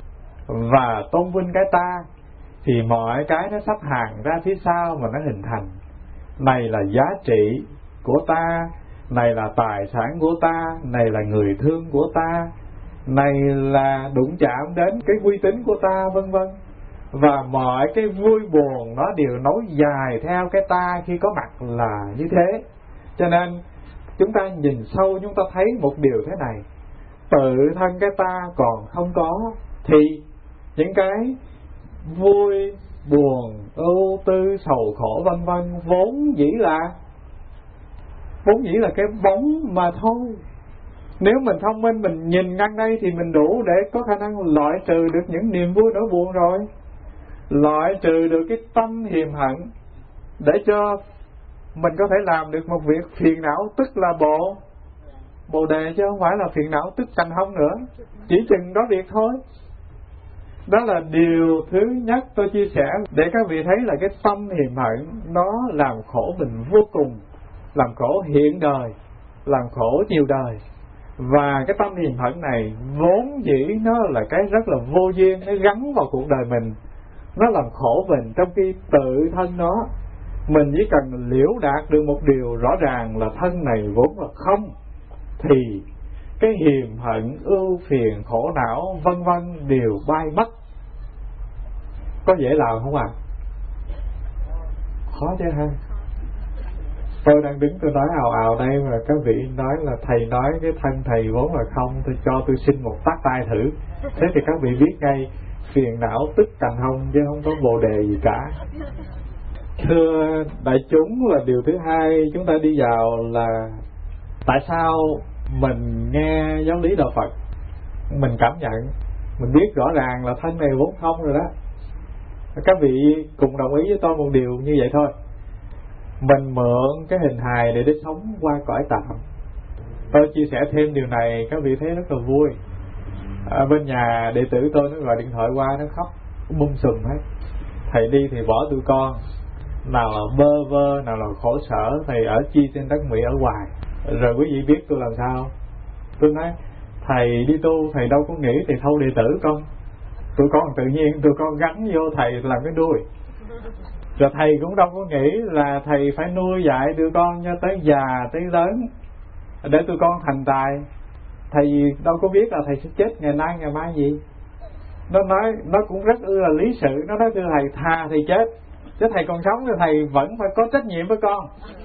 và tôn vinh cái ta thì mọi cái nó sắp hàng ra phía sau mà nó hình thành. Này là giá trị của ta, này là tài sản của ta, này là người thương của ta, này là đụng chạm đến cái uy tín của ta, vân vân. và mọi cái vui buồn nó đều nối dài theo cái ta khi có mặt là như thế. Cho nên chúng ta nhìn sâu, chúng ta thấy một điều thế này: tự thân cái ta còn không có thì những cái vui buồn, ưu tư, sầu khổ vân vân vốn dĩ là vốn dĩ là cái bóng mà thôi. Nếu mình thông minh, mình nhìn ngang đây thì mình đủ để có khả năng loại trừ được những niềm vui nỗi buồn rồi, loại trừ được cái tâm hiềm hận, để cho mình có thể làm được một việc phiền não, tức là bộ bồ đề, chứ không phải là phiền não tức cành hông nữa. Chỉ chừng đó việc thôi. Đó là điều thứ nhất tôi chia sẻ để các vị thấy là cái tâm hiềm hận nó làm khổ mình vô cùng, làm khổ hiện đời, làm khổ nhiều đời. Và cái tâm hiềm hận này vốn dĩ nó là cái rất là vô duyên, nó gắn vào cuộc đời mình, nó làm khổ mình, trong khi tự thân nó mình chỉ cần liễu đạt được một điều rõ ràng là thân này vốn là không, thì cái hiềm hận, ưu phiền, khổ não vân vân đều bay mất. Có dễ làm không ạ? À? Khó chứ ha. Tôi đang đứng tôi nói ào ào đây mà các vị nói là thầy nói cái thân thầy vốn là không, tôi cho tôi xin một tác tay thử. Thế thì các vị biết ngay phiền não tức cành hông chứ không có bồ đề gì cả. Thưa đại chúng, là điều thứ hai chúng ta đi vào là tại sao mình nghe giáo lý đạo Phật, mình cảm nhận, mình biết rõ ràng là thân này vốn không rồi đó. Các vị cùng đồng ý với tôi một điều như vậy thôi: mình mượn cái hình hài để để sống qua cõi tạm. Tôi chia sẻ thêm điều này các vị thấy rất là vui. À, bên nhà đệ tử tôi nó gọi điện thoại qua, nó khóc bum sùm hết: thầy đi thì bỏ tụi con, nào là bơ vơ, nào là khổ sở, thầy ở chi trên đất Mỹ ở hoài. Rồi quý vị biết tôi làm sao? Tôi nói thầy đi tu, thầy đâu có nghĩ thầy thâu đệ tử con. Tụi con tự nhiên tụi con gắn vô thầy làm cái đuôi. Rồi thầy cũng đâu có nghĩ là thầy phải nuôi dạy tụi con cho tới già tới lớn để tụi con thành tài. Thầy đâu có biết là thầy sẽ chết ngày nay ngày mai gì. Nó nói, nó cũng rất ư là lý sự. Nó nói thưa thầy, thà thầy chết, chứ thầy còn sống thì thầy vẫn phải có trách nhiệm với con.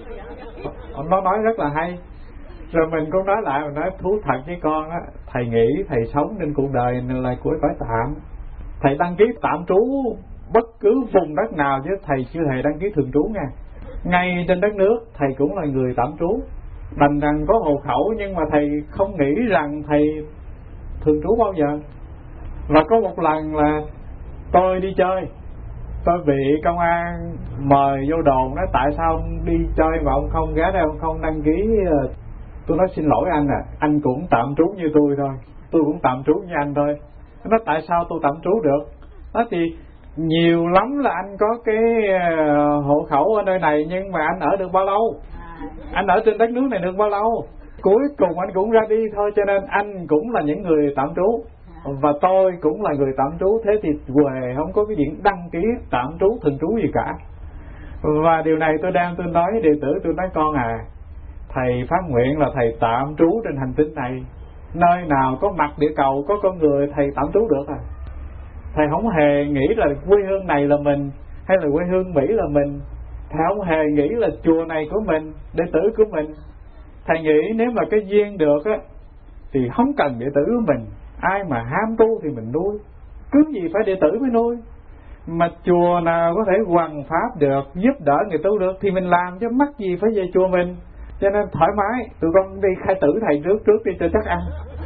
Nó nói rất là hay. Rồi mình cũng nói lại, mình nói thú thật với con á, thầy nghĩ thầy sống trên cuộc đời này là của cõi tạm. Thầy đăng ký tạm trú bất cứ vùng đất nào chứ thầy chưa hề đăng ký thường trú nha. Ngay trên đất nước thầy cũng là người tạm trú, đành rằng có hộ khẩu, nhưng mà thầy không nghĩ rằng thầy thường trú bao giờ. Và có một lần là tôi đi chơi, tôi bị công an mời vô đồn, nói tại sao ông đi chơi mà ông không ghé đây, ông không đăng ký. Tôi nói xin lỗi anh à, anh cũng tạm trú như tôi thôi, tôi cũng tạm trú như anh thôi. Nó tại sao tôi tạm trú được? Đó thì nhiều lắm là anh có cái hộ khẩu ở nơi này, nhưng mà anh ở được bao lâu? Anh ở trên đất nước này được bao lâu? Cuối cùng anh cũng ra đi thôi. Cho nên anh cũng là những người tạm trú, và tôi cũng là người tạm trú. Thế thì Huệ không có cái chuyện đăng ký tạm trú thường trú gì cả. Và điều này tôi đang tôi nói với đệ tử, tôi nói con à, thầy phát nguyện là thầy tạm trú trên hành tinh này. Nơi nào có mặt địa cầu, có con người, thầy tạm trú được à. Thầy không hề nghĩ là quê hương này là mình, hay là quê hương Mỹ là mình. Thầy không hề nghĩ là chùa này của mình, đệ tử của mình. Thầy nghĩ nếu mà cái duyên được á, thì không cần đệ tử của mình. Ai mà ham tu thì mình nuôi, cứ gì phải đệ tử mới nuôi. Mà chùa nào có thể hoằng pháp được, giúp đỡ người tu được thì mình làm, chứ mắc gì phải về chùa mình. Cho nên thoải mái, tụi con đi khai tử thầy trước trước đi cho chắc ăn.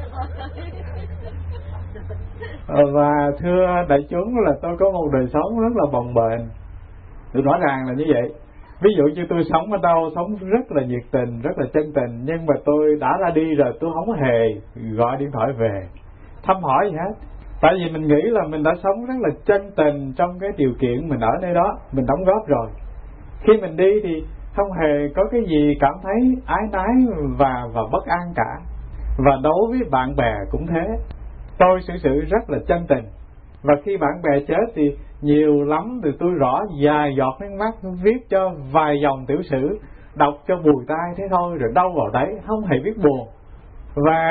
Và thưa đại chúng, là tôi có một đời sống rất là bồng bềnh. Tôi rõ ràng là như vậy. Ví dụ như tôi sống ở đâu, sống rất là nhiệt tình, rất là chân tình, nhưng mà tôi đã ra đi rồi, tôi không hề gọi điện thoại về thăm hỏi gì hết. Tại vì mình nghĩ là mình đã sống rất là chân tình trong cái điều kiện mình ở nơi đó, mình đóng góp rồi. Khi mình đi thì không hề có cái gì cảm thấy ái nái và, và bất an cả. Và đối với bạn bè cũng thế. Tôi xử sự rất là chân tình. Và khi bạn bè chết thì nhiều lắm thì tôi rõ vài giọt nước mắt, viết cho vài dòng tiểu sử, đọc cho bùi tai thế thôi, rồi đâu vào đấy, không hề biết buồn. Và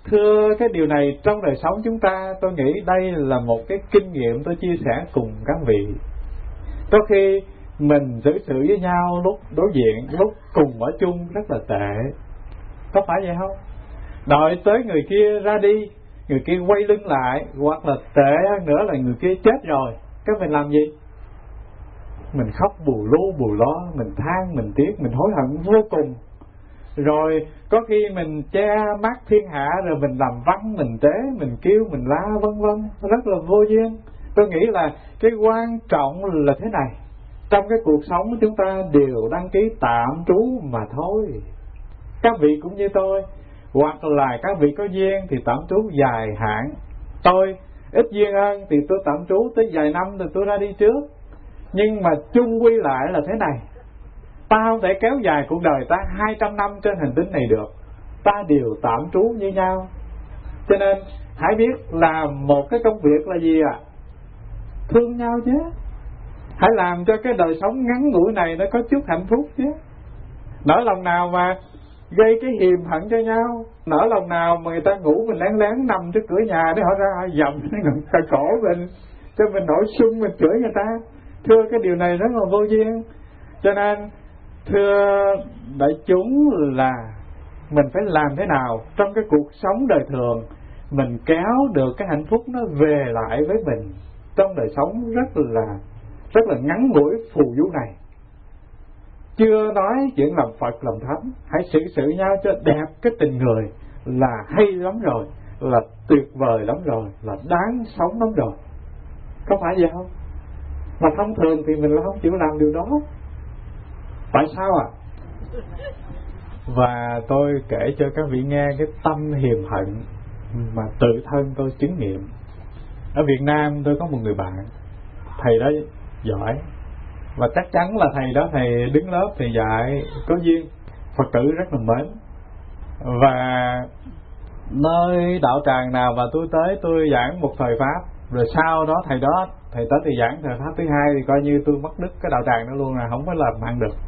thưa cái điều này trong đời sống chúng ta, tôi nghĩ đây là một cái kinh nghiệm tôi chia sẻ cùng các vị. Có khi mình xử sự với nhau lúc đối diện, lúc cùng ở chung rất là tệ, có phải vậy không? Đợi tới người kia ra đi, người kia quay lưng lại, hoặc là tệ hơn nữa là người kia chết rồi, các mình làm gì? Mình khóc bù lu bù lo, mình than, mình tiếc, mình hối hận vô cùng. Rồi có khi mình che mắt thiên hạ, rồi mình làm văn, mình tế, mình kêu, mình la, vân vân, rất là vô duyên. Tôi nghĩ là cái quan trọng là thế này, trong cái cuộc sống chúng ta đều đăng ký tạm trú mà thôi. Các vị cũng như tôi, hoặc là các vị có duyên thì tạm trú dài hạn. Tôi ít duyên hơn thì tôi tạm trú tới vài năm rồi tôi ra đi trước. Nhưng mà chung quy lại là thế này, ta không thể kéo dài cuộc đời ta hai trăm năm trên hành tinh này được. Ta đều tạm trú như nhau. Cho nên hãy biết làm một cái công việc là gì ạ? À? Thương nhau chứ. Hãy làm cho cái đời sống ngắn ngủi này nó có chút hạnh phúc chứ. Nỡ lòng nào mà gây cái hiềm hận cho nhau, nỡ lòng nào mà người ta ngủ mình lén lén nằm trước cửa nhà để họ ra họ dầm cái cổ mình, cho mình nổi sung mình chửi người ta. Thưa cái điều này rất là vô duyên. Cho nên thưa đại chúng là mình phải làm thế nào trong cái cuộc sống đời thường mình kéo được cái hạnh phúc nó về lại với mình trong đời sống rất là rất là ngắn ngủi phù du này. Chưa nói chuyện làm Phật làm Thánh, hãy xử sự nhau cho đẹp cái tình người là hay lắm rồi, là tuyệt vời lắm rồi, là đáng sống lắm rồi. Có phải vậy không? Mà thông thường thì mình không chịu làm điều đó. Tại sao à? Và tôi kể cho các vị nghe cái tâm hiềm hận mà tự thân tôi chứng nghiệm. Ở Việt Nam tôi có một người bạn, thầy đó giỏi, và chắc chắn là thầy đó thầy đứng lớp thầy dạy có duyên, Phật tử rất là mến. Và nơi đạo tràng nào mà tôi tới tôi giảng một thời pháp, rồi sau đó thầy đó thầy tới thì giảng thời pháp thứ hai thì coi như tôi mất đứt cái đạo tràng đó luôn, là không có làm ăn được.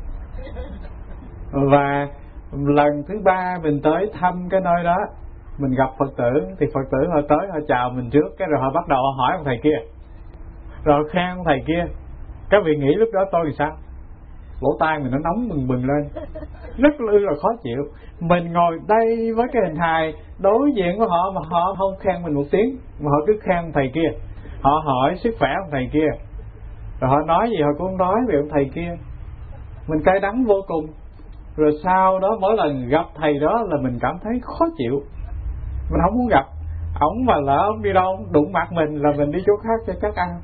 Và lần thứ ba mình tới thăm cái nơi đó, mình gặp Phật tử thì Phật tử họ tới họ chào mình trước, cái rồi họ bắt đầu họ hỏi ông thầy kia, rồi khen ông thầy kia. Các vị nghĩ lúc đó tôi thì sao? Lỗ tai mình nó nóng bừng bừng lên, rất là là khó chịu. Mình ngồi đây với cái hình hài đối diện với họ mà họ không khen mình một tiếng, mà họ cứ khen ông thầy kia. Họ hỏi sức khỏe ông thầy kia, rồi họ nói gì họ cũng nói về ông thầy kia. Mình cay đắng vô cùng. Rồi sau đó mỗi lần gặp thầy đó là mình cảm thấy khó chịu, mình không muốn gặp ổng, mà lỡ ổng đi đâu đụng mặt mình là mình đi chỗ khác cho chắc ăn.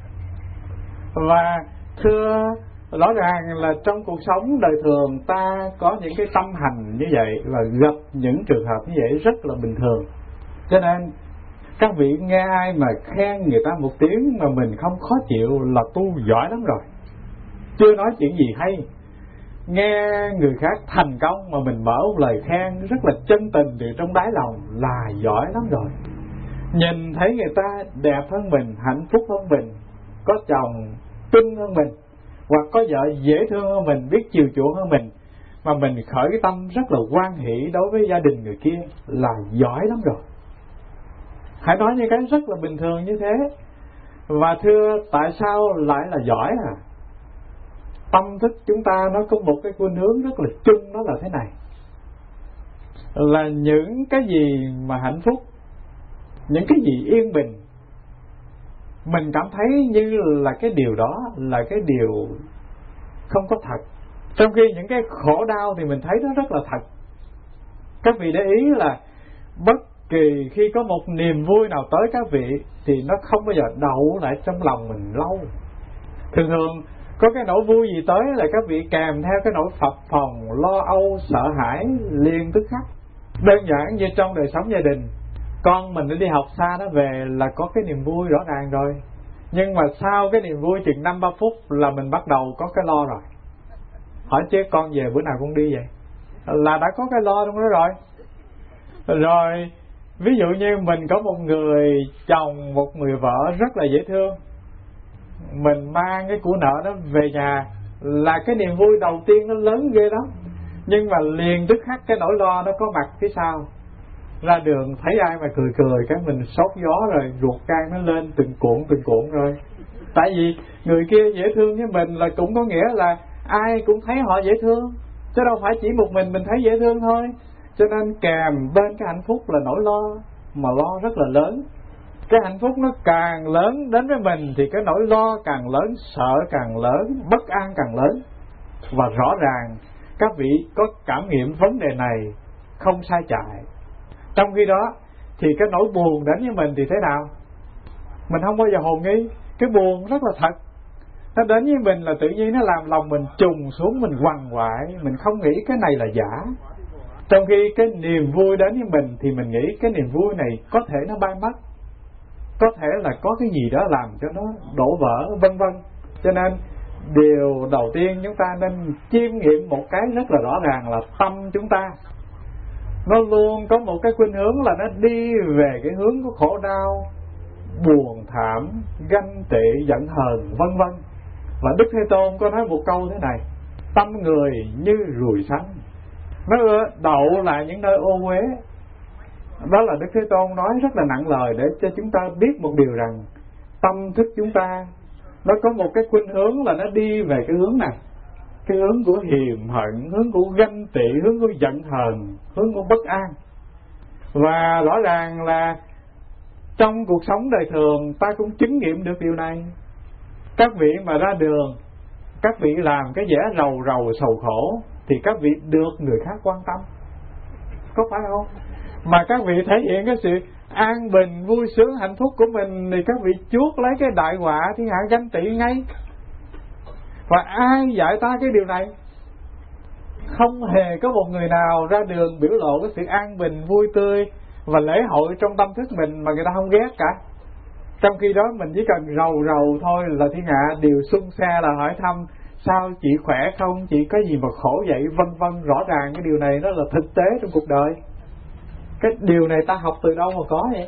Và thưa, rõ ràng là trong cuộc sống đời thường ta có những cái tâm hành như vậy, và gặp những trường hợp như vậy rất là bình thường. Cho nên các vị nghe ai mà khen người ta một tiếng mà mình không khó chịu là tu giỏi lắm rồi. Chưa nói chuyện gì hay, nghe người khác thành công mà mình mở một lời khen rất là chân tình từ trong đáy lòng là giỏi lắm rồi. Nhìn thấy người ta đẹp hơn mình, hạnh phúc hơn mình, có chồng cưng hơn mình, hoặc có vợ dễ thương hơn mình, biết chiều chuộng hơn mình, mà mình khởi cái tâm rất là hoan hỷ đối với gia đình người kia là giỏi lắm rồi. Hãy nói những cái rất là bình thường như thế. Và thưa, tại sao lại là giỏi à? Tâm thức chúng ta nó có một cái khuynh hướng rất là chung, đó là thế này, là những cái gì mà hạnh phúc, những cái gì yên bình, mình cảm thấy như là cái điều đó là cái điều không có thật. Trong khi những cái khổ đau thì mình thấy nó rất là thật. Các vị để ý là bất kỳ khi có một niềm vui nào tới các vị thì nó không bao giờ đậu lại trong lòng mình lâu. Thường thường có cái nỗi vui gì tới là các vị kèm theo cái nỗi phập phồng, lo âu, sợ hãi liền tức khắc. Đơn giản như trong đời sống gia đình, con mình đi học xa nó về là có cái niềm vui rõ ràng rồi, nhưng mà sau cái niềm vui chừng năm ba phút là mình bắt đầu có cái lo rồi. Hỏi chứ con về bữa nào con đi vậy, là đã có cái lo trong đó rồi. Rồi ví dụ như mình có một người chồng, một người vợ rất là dễ thương, mình mang cái của nợ đó về nhà là cái niềm vui đầu tiên nó lớn ghê lắm, nhưng mà liền tức khắc cái nỗi lo nó có mặt phía sau. ra đường thấy ai mà cười cười cái mình sốt gió rồi, ruột gan nó lên từng cuộn từng cuộn rồi. Tại vì người kia dễ thương với mình là cũng có nghĩa là ai cũng thấy họ dễ thương, chứ đâu phải chỉ một mình mình thấy dễ thương thôi. Cho nên kèm bên cái hạnh phúc là nỗi lo, mà lo rất là lớn. Cái hạnh phúc nó càng lớn đến với mình thì cái nỗi lo càng lớn, sợ càng lớn, bất an càng lớn. Và rõ ràng các vị có cảm nghiệm vấn đề này không sai chạy. Trong khi đó thì cái nỗi buồn đến với mình thì thế nào? Mình không bao giờ hồ nghi. Cái buồn rất là thật, nó đến với mình là tự nhiên nó làm lòng mình trùng xuống, mình quằn quại, mình không nghĩ cái này là giả. Trong khi cái niềm vui đến với mình thì mình nghĩ cái niềm vui này có thể nó bay mất, có thể là có cái gì đó làm cho nó đổ vỡ, vân vân. Cho nên điều đầu tiên chúng ta nên chiêm nghiệm một cái rất là rõ ràng là tâm chúng ta nó luôn có một cái khuynh hướng là nó đi về cái hướng của khổ đau, buồn thảm, ganh tị, giận hờn, vân vân. Và Đức Thế Tôn có nói một câu thế này: tâm người như ruồi xanh, nó đậu lại những nơi ô uế. Đó là Đức Thế Tôn nói rất là nặng lời để cho chúng ta biết một điều rằng tâm thức chúng ta nó có một cái khuynh hướng là nó đi về cái hướng này, cái hướng của hiềm hận, hướng của ganh tị, hướng của giận hờn, hướng của bất an. Và rõ ràng là trong cuộc sống đời thường ta cũng chứng nghiệm được điều này. Các vị mà ra đường, các vị làm cái vẻ rầu rầu sầu khổ thì các vị được người khác quan tâm, có phải không? Mà các vị thể hiện cái sự an bình, vui sướng, hạnh phúc của mình thì các vị chuốc lấy cái đại họa thiên hạ ganh tị ngay. Và ai dạy ta cái điều này? Không hề có một người nào ra đường biểu lộ cái sự an bình, vui tươi và lễ hội trong tâm thức mình mà người ta không ghét cả. Trong khi đó mình chỉ cần rầu rầu thôi là thiên hạ đều xung xe là hỏi thăm: sao chị khỏe không, chị có gì mà khổ vậy, vân vân. Rõ ràng cái điều này nó là thực tế trong cuộc đời. Cái điều này ta học từ đâu mà có vậy?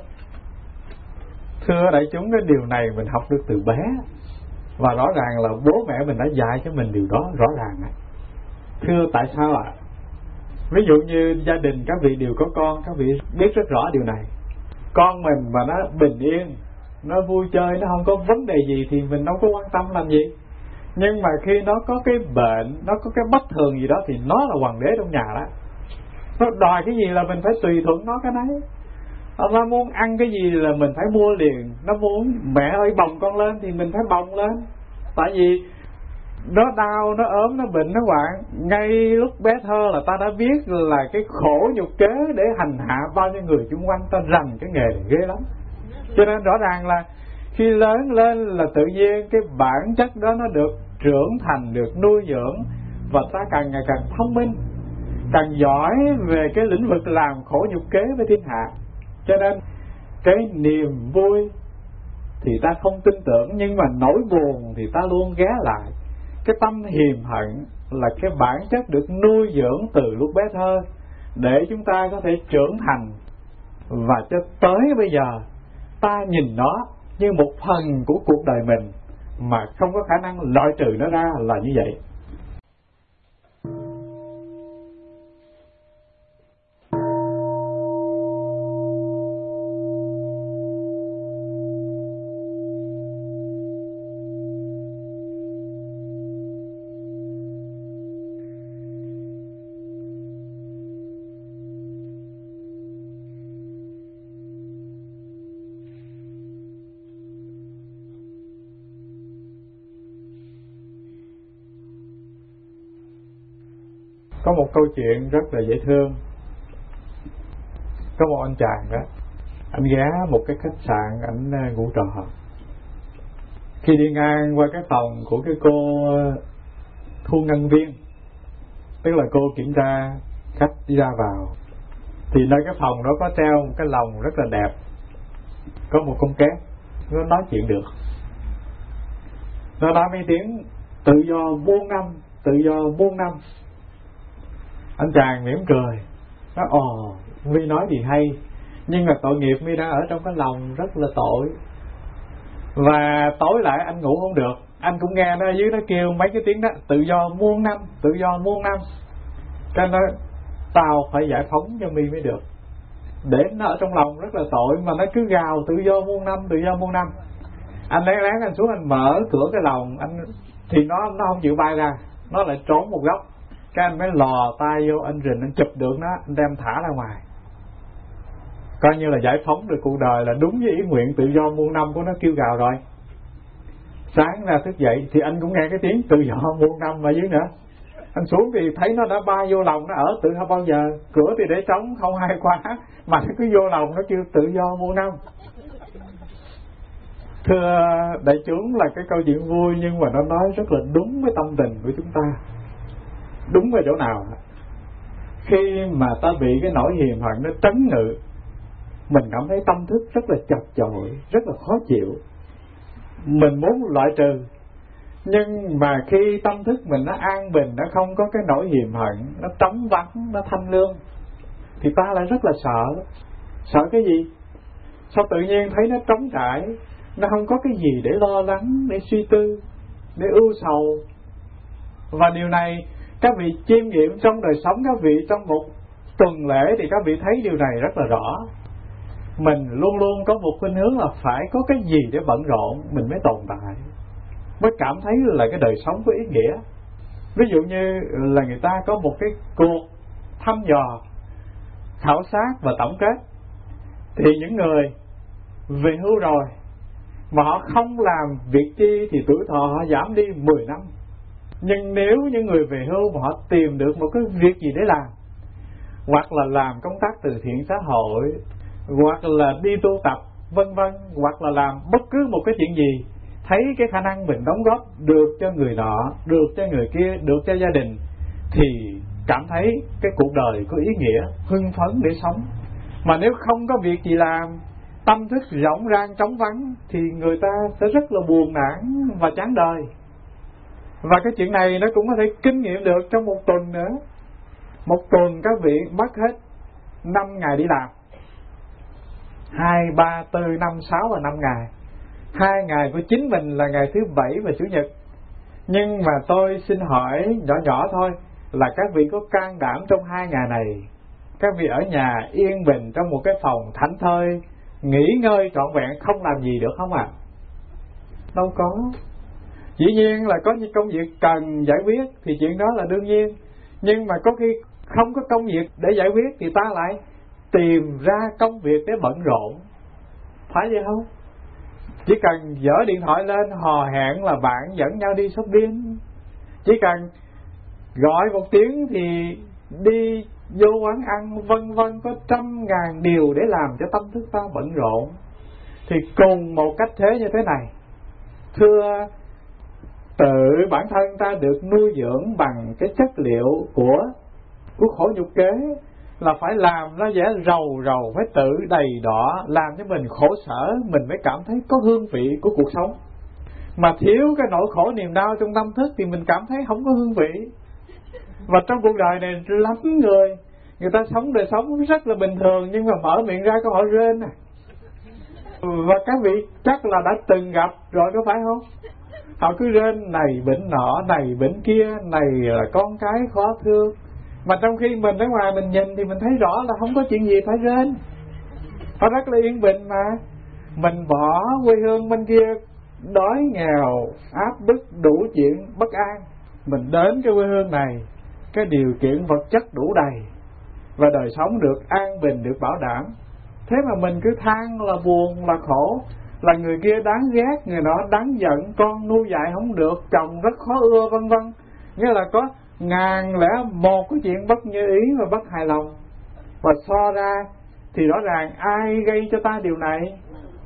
Thưa đại chúng, cái điều này mình học được từ bé. Và rõ ràng là bố mẹ mình đã dạy cho mình điều đó rõ ràng này. Thưa tại sao ạ? À? Ví dụ như gia đình các vị đều có con, các vị biết rất rõ điều này. Con mình mà nó bình yên, nó vui chơi, nó không có vấn đề gì thì mình đâu có quan tâm làm gì. Nhưng mà khi nó có cái bệnh, nó có cái bất thường gì đó thì nó là hoàng đế trong nhà đó. Nó đòi cái gì là mình phải tùy thuận nó cái đấy. Nó muốn ăn cái gì là mình phải mua liền. Nó muốn mẹ ơi bồng con lên thì mình phải bồng lên. Tại vì nó đau, nó ốm, nó bệnh, nó hoạn. Ngay lúc bé thơ là ta đã biết là cái khổ nhục kế để hành hạ bao nhiêu người xung quanh. Ta rành cái nghề này ghê lắm. Cho nên rõ ràng là khi lớn lên là tự nhiên cái bản chất đó nó được trưởng thành, được nuôi dưỡng. Và ta càng ngày càng thông minh, càng giỏi về cái lĩnh vực làm khổ nhục kế với thiên hạ. Cho nên cái niềm vui thì ta không tin tưởng, nhưng mà nỗi buồn thì ta luôn ghé lại. Cái tâm hiềm hận là cái bản chất được nuôi dưỡng từ lúc bé thơ, để chúng ta có thể trưởng thành. Và cho tới bây giờ ta nhìn nó như một phần của cuộc đời mình, mà không có khả năng loại trừ nó ra là như vậy. Có một câu chuyện rất là dễ thương. Có một anh chàng đó, anh ghé một cái khách sạn, anh ngủ trọ. Khi đi ngang qua cái phòng của cái cô thu ngân viên, tức là cô kiểm tra khách đi ra vào, thì nơi cái phòng đó có treo một cái lồng rất là đẹp, có một con két, nó nói chuyện được. Nó nói mấy tiếng tự do muôn năm, tự do muôn năm. Anh chàng mỉm cười, nói ồ, Mi nói thì hay, nhưng mà tội nghiệp Mi đang ở trong cái lòng rất là tội. Và tối lại anh ngủ không được. Anh cũng nghe nó ở dưới nó kêu mấy cái tiếng đó, tự do muôn năm, tự do muôn năm. Cái nói tao phải giải phóng cho Mi mới được. để nó ở trong lòng rất là tội, mà nó cứ gào tự do muôn năm, tự do muôn năm. Anh lén lén anh xuống anh mở cửa cái lòng anh, thì nó nó không chịu bay ra, nó lại trốn một góc. Cái anh mới lò tay vô, anh rình anh chụp được nó, anh đem thả ra ngoài, coi như là giải phóng được cuộc đời, là đúng với ý nguyện tự do muôn năm của nó kêu gào rồi. Sáng ra thức dậy thì anh cũng nghe cái tiếng tự do muôn năm ở dưới nữa. Anh xuống thì thấy nó đã bay vô lòng, nó ở tự không bao giờ, cửa thì để trống không ai khóa, mà nó cứ vô lòng nó kêu tự do muôn năm. Thưa đại chúng, là cái câu chuyện vui nhưng mà nó nói rất là đúng với tâm tình của chúng ta. Đúng về chỗ nào? Khi mà ta bị cái nỗi hiềm hận nó trấn ngự, mình cảm thấy tâm thức rất là chật chội, rất là khó chịu, mình muốn loại trừ. Nhưng mà khi tâm thức mình nó an bình, nó không có cái nỗi hiềm hận, nó trống vắng, nó thanh lương, thì ta lại rất là sợ. Sợ cái gì? Sao tự nhiên thấy nó trống trải, nó không có cái gì để lo lắng, để suy tư, để ưu sầu. Và điều này các vị chiêm nghiệm trong đời sống các vị trong một tuần lễ thì các vị thấy điều này rất là rõ. Mình luôn luôn có một khuynh hướng là phải có cái gì để bận rộn mình mới tồn tại, mới cảm thấy là cái đời sống có ý nghĩa. Ví dụ như là người ta có một cái cuộc thăm dò, khảo sát và tổng kết, thì những người về hưu rồi mà họ không làm việc chi thì tuổi thọ họ giảm đi mười năm. Nhưng nếu những người về hưu mà họ tìm được một cái việc gì để làm, hoặc là làm công tác từ thiện xã hội, hoặc là đi tu tập, vân vân, hoặc là làm bất cứ một cái chuyện gì, thấy cái khả năng mình đóng góp được cho người nọ, được cho người kia, được cho gia đình, thì cảm thấy cái cuộc đời có ý nghĩa, hưng phấn để sống. Mà nếu không có việc gì làm, tâm thức rỗng rang trống vắng, thì người ta sẽ rất là buồn nản và chán đời. Và cái chuyện này nó cũng có thể kinh nghiệm được trong một tuần nữa. Một tuần các vị mất hết năm ngày đi làm, hai, ba, tư, năm, sáu và năm ngày. Hai ngày của chính mình là ngày thứ bảy và chủ nhật. Nhưng mà tôi xin hỏi nhỏ nhỏ thôi, là các vị có can đảm trong hai ngày này các vị ở nhà yên bình trong một cái phòng thảnh thơi, nghỉ ngơi trọn vẹn, không làm gì được không ạ? À? Đâu có. Dĩ nhiên là có những công việc cần giải quyết thì chuyện đó là đương nhiên. Nhưng mà có khi không có công việc để giải quyết thì ta lại tìm ra công việc để bận rộn, phải vậy không? Chỉ cần dở điện thoại lên hò hẹn là bạn dẫn nhau đi shopping, chỉ cần gọi một tiếng thì đi vô quán ăn, vân vân. Có trăm ngàn điều để làm cho tâm thức ta bận rộn. Thì cùng một cách thế như thế này, thưa, tự bản thân ta được nuôi dưỡng bằng cái chất liệu của của khổ nhục kế, là phải làm nó vẻ rầu rầu, phải tự đầy đỏ, làm cho mình khổ sở, mình mới cảm thấy có hương vị của cuộc sống. Mà thiếu cái nỗi khổ niềm đau trong tâm thức thì mình cảm thấy không có hương vị. Và trong cuộc đời này lắm người, người ta sống đời sống rất là bình thường, nhưng mà mở miệng ra có họ rên à. Và các vị chắc là đã từng gặp rồi, có phải không? Họ cứ rên này bệnh nọ, này bệnh kia, này là con cái khó thương. Mà trong khi mình ở ngoài mình nhìn thì mình thấy rõ là không có chuyện gì phải rên. Họ rất là yên bình mà. Mình bỏ quê hương bên kia đói nghèo, áp bức, đủ chuyện bất an, mình đến cái quê hương này, cái điều kiện vật chất đủ đầy và đời sống được an bình, được bảo đảm. Thế mà mình cứ than là buồn, là khổ, là người kia đáng ghét, người nọ đáng giận, con nuôi dạy không được, chồng rất khó ưa, vân vân. Nghĩa là có ngàn lẻ một cái chuyện bất như ý và bất hài lòng. Và so ra thì rõ ràng ai gây cho ta điều này?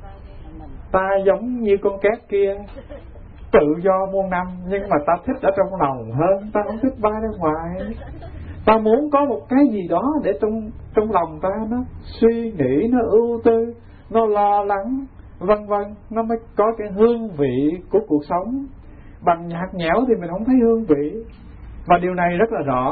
Ta giống như con két kia, tự do muôn năm, nhưng mà ta thích ở trong lòng hơn, ta không thích bay ra ngoài. Ta muốn có một cái gì đó để trong trong lòng ta nó suy nghĩ, nó ưu tư, nó lo lắng, vân vân, nó mới có cái hương vị của cuộc sống. Bằng nhạt nhẽo thì mình không thấy hương vị. Và điều này rất là rõ.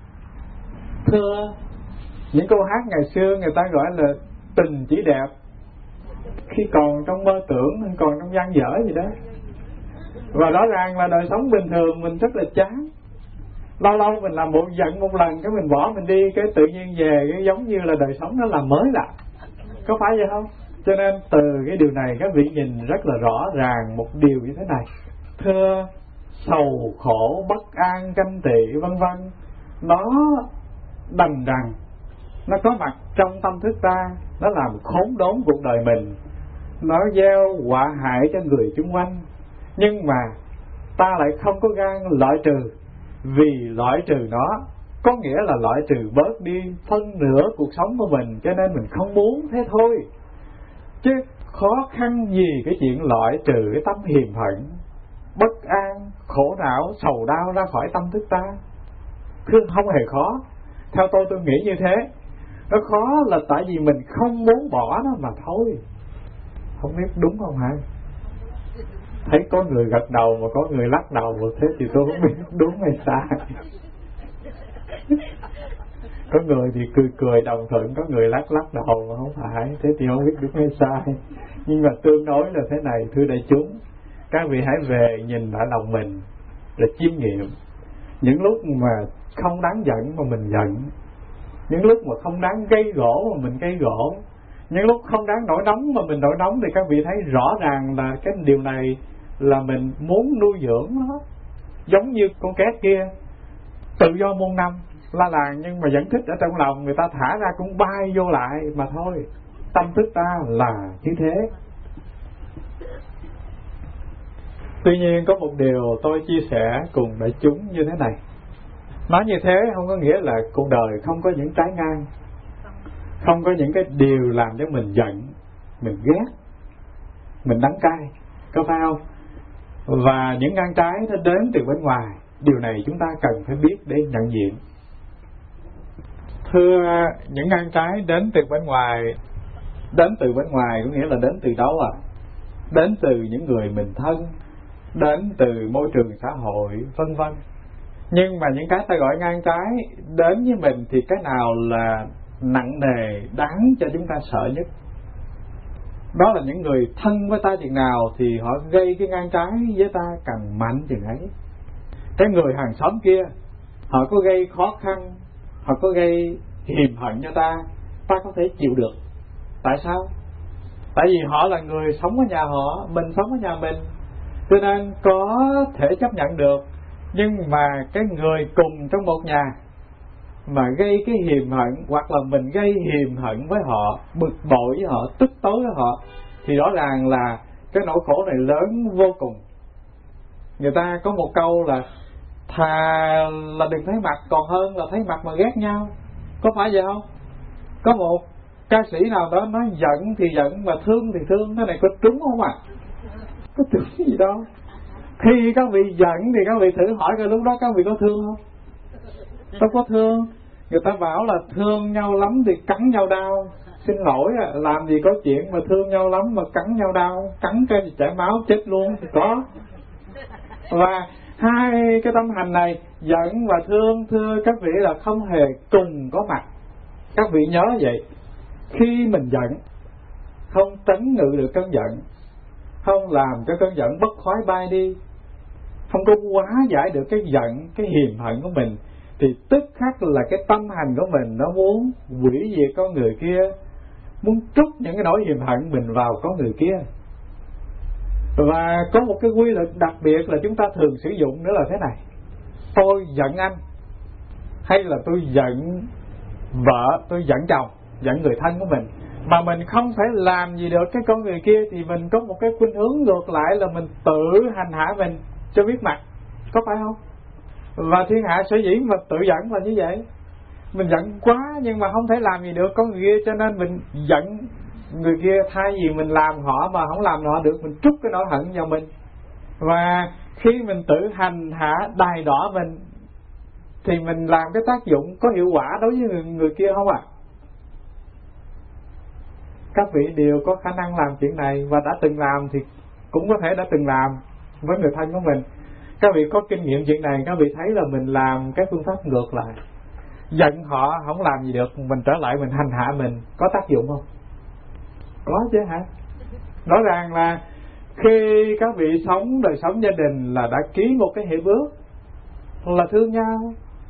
Thưa, những câu hát ngày xưa người ta gọi là tình chỉ đẹp khi còn trong mơ tưởng, hay còn trong gian dở gì đó. Và rõ ràng là đời sống bình thường mình rất là chán. Lâu lâu mình làm bộ giận một lần, cái mình bỏ mình đi, cái tự nhiên về cái giống như là đời sống nó làm mới lạ. Có phải vậy không? Cho nên từ cái điều này các vị nhìn rất là rõ ràng một điều như thế này. Thưa, sầu khổ, bất an, ganh tị vân vân, nó đằng đằng, nó có mặt trong tâm thức ta, nó làm khốn đốn cuộc đời mình, nó gieo họa hại cho người chung quanh. Nhưng mà ta lại không có gan loại trừ, vì loại trừ nó có nghĩa là loại trừ bớt đi phân nửa cuộc sống của mình, cho nên mình không muốn thế thôi. Chứ khó khăn gì cái chuyện loại trừ cái tâm hiềm hận, bất an, khổ não, sầu đau ra khỏi tâm thức ta. Thương không hề khó. Theo tôi tôi nghĩ như thế. Nó khó là tại vì mình không muốn bỏ nó mà thôi. Không biết đúng không hả? Thấy có người gật đầu mà có người lắc đầu, thế thì tôi không biết đúng hay sai. Có người thì cười cười đồng thuận, có người lắc lắc đầu mà không phải, thế thì không biết đúng hay sai. Nhưng mà tương đối là thế này, thưa đại chúng, các vị hãy về nhìn lại lòng mình là chiêm nghiệm. Những lúc mà không đáng giận mà mình giận, những lúc mà không đáng gây gỗ mà mình gây gỗ, những lúc không đáng nổi nóng mà mình nổi nóng, thì các vị thấy rõ ràng là cái điều này là mình muốn nuôi dưỡng nó. Giống như con két kia, tự do muôn năm la làng, nhưng mà vẫn thích ở trong lòng, người ta thả ra cũng bay vô lại mà thôi. Tâm thức ta là như thế. Tuy nhiên có một điều tôi chia sẻ cùng đại chúng như thế này. Nói như thế không có nghĩa là cuộc đời không có những trái ngang, không có những cái điều làm cho mình giận, mình ghét, mình đắng cay, có phải không? Và những ngang trái nó đến từ bên ngoài, điều này chúng ta cần phải biết để nhận diện. Thưa, những ngang trái đến từ bên ngoài, đến từ bên ngoài có nghĩa là đến từ đâu à? Đến từ những người mình thân, đến từ môi trường xã hội, vân vân. Nhưng mà những cái ta gọi ngang trái đến với mình thì cái nào là nặng nề, đáng cho chúng ta sợ nhất? Đó là những người thân với ta chừng nào thì họ gây cái ngang trái với ta càng mạnh chừng ấy. Cái người hàng xóm kia, họ có gây khó khăn, họ có gây hiềm hận cho ta, ta có thể chịu được. Tại sao? Tại vì họ là người sống ở nhà họ, mình sống ở nhà mình, cho nên có thể chấp nhận được. Nhưng mà cái người cùng trong một nhà mà gây cái hiềm hận, hoặc là mình gây hiềm hận với họ, bực bội với họ, tức tối với họ, thì rõ ràng là cái nỗi khổ này lớn vô cùng. Người ta có một câu là thà là đừng thấy mặt còn hơn là thấy mặt mà ghét nhau. Có phải vậy không? Có một ca sĩ nào đó nói giận thì giận mà thương thì thương. Cái này có trúng không ạ? À? Có trúng gì đâu. Khi các vị giận thì các vị thử hỏi coi lúc đó các vị có thương không? Đâu có thương. Người ta bảo là thương nhau lắm thì cắn nhau đau. Xin lỗi, làm gì có chuyện mà thương nhau lắm mà cắn nhau đau. Cắn cái gì chảy máu chết luôn thì có. Và hai cái tâm hành này, giận và thương, thưa các vị là không hề cùng có mặt. Các vị nhớ vậy. Khi mình giận, không trấn ngự được cơn giận, không làm cho cơn giận bất khoái bay đi, không có hóa giải được cái giận, cái hiềm hận của mình, thì tức khắc là cái tâm hành của mình nó muốn hủy diệt con người kia, muốn trút những cái nỗi hiềm hận mình vào con người kia. Và có một cái quy luật đặc biệt là chúng ta thường sử dụng nữa là thế này: tôi giận anh, hay là tôi giận vợ, tôi giận chồng, giận người thân của mình, mà mình không phải làm gì được cái con người kia, thì mình có một cái khuynh hướng ngược lại là mình tự hành hạ mình cho biết mặt. Có phải không? Và thiên hạ sở dĩ mà tự giận là như vậy. Mình giận quá nhưng mà không thể làm gì được con người kia, cho nên mình giận người kia. Thay vì mình làm họ mà không làm họ được, mình trút cái nỗi hận vào mình. Và khi mình tự hành hạ đày đỏ mình thì mình làm cái tác dụng có hiệu quả đối với người, người kia không ạ? À? Các vị đều có khả năng làm chuyện này, và đã từng làm thì cũng có thể đã từng làm với người thân của mình. Các vị có kinh nghiệm chuyện này, các vị thấy là mình làm cái phương pháp ngược lại. Giận họ không làm gì được, mình trở lại mình hành hạ mình, có tác dụng không? Có chứ hả? Rõ ràng là khi các vị sống đời sống gia đình là đã ký một cái hiệp ước là thương nhau,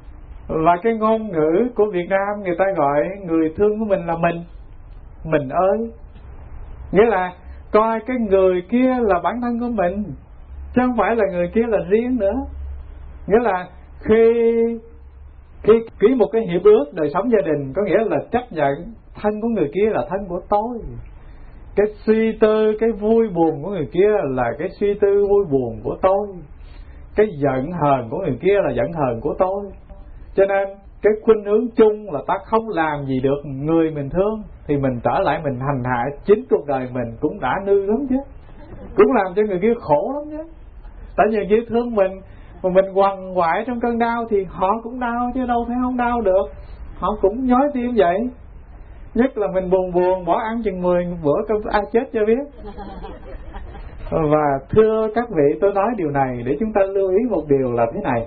Và cái ngôn ngữ của Việt Nam người ta gọi người thương của mình là mình. Mình ơi, nghĩa là coi cái người kia là bản thân của mình, chứ không phải là người kia là riêng nữa. Nghĩa là khi khi ký một cái hiệp ước đời sống gia đình, có nghĩa là chấp nhận thân của người kia là thân của tôi. Cái suy tư, cái vui buồn của người kia là cái suy tư vui buồn của tôi. Cái giận hờn của người kia là giận hờn của tôi. Cho nên cái khuynh hướng chung là ta không làm gì được người mình thương, thì mình trở lại mình hành hạ chính cuộc đời mình cũng đã nư lắm chứ, cũng làm cho người kia khổ lắm chứ. Tại vì người kia thương mình mà mình quằn quại trong cơn đau thì họ cũng đau chứ đâu phải không đau được. Họ cũng nhói tim vậy. Nhất là mình buồn buồn bỏ ăn chừng mười bữa cơm ai chết cho biết. Và thưa các vị, tôi nói điều này để chúng ta lưu ý một điều là thế này,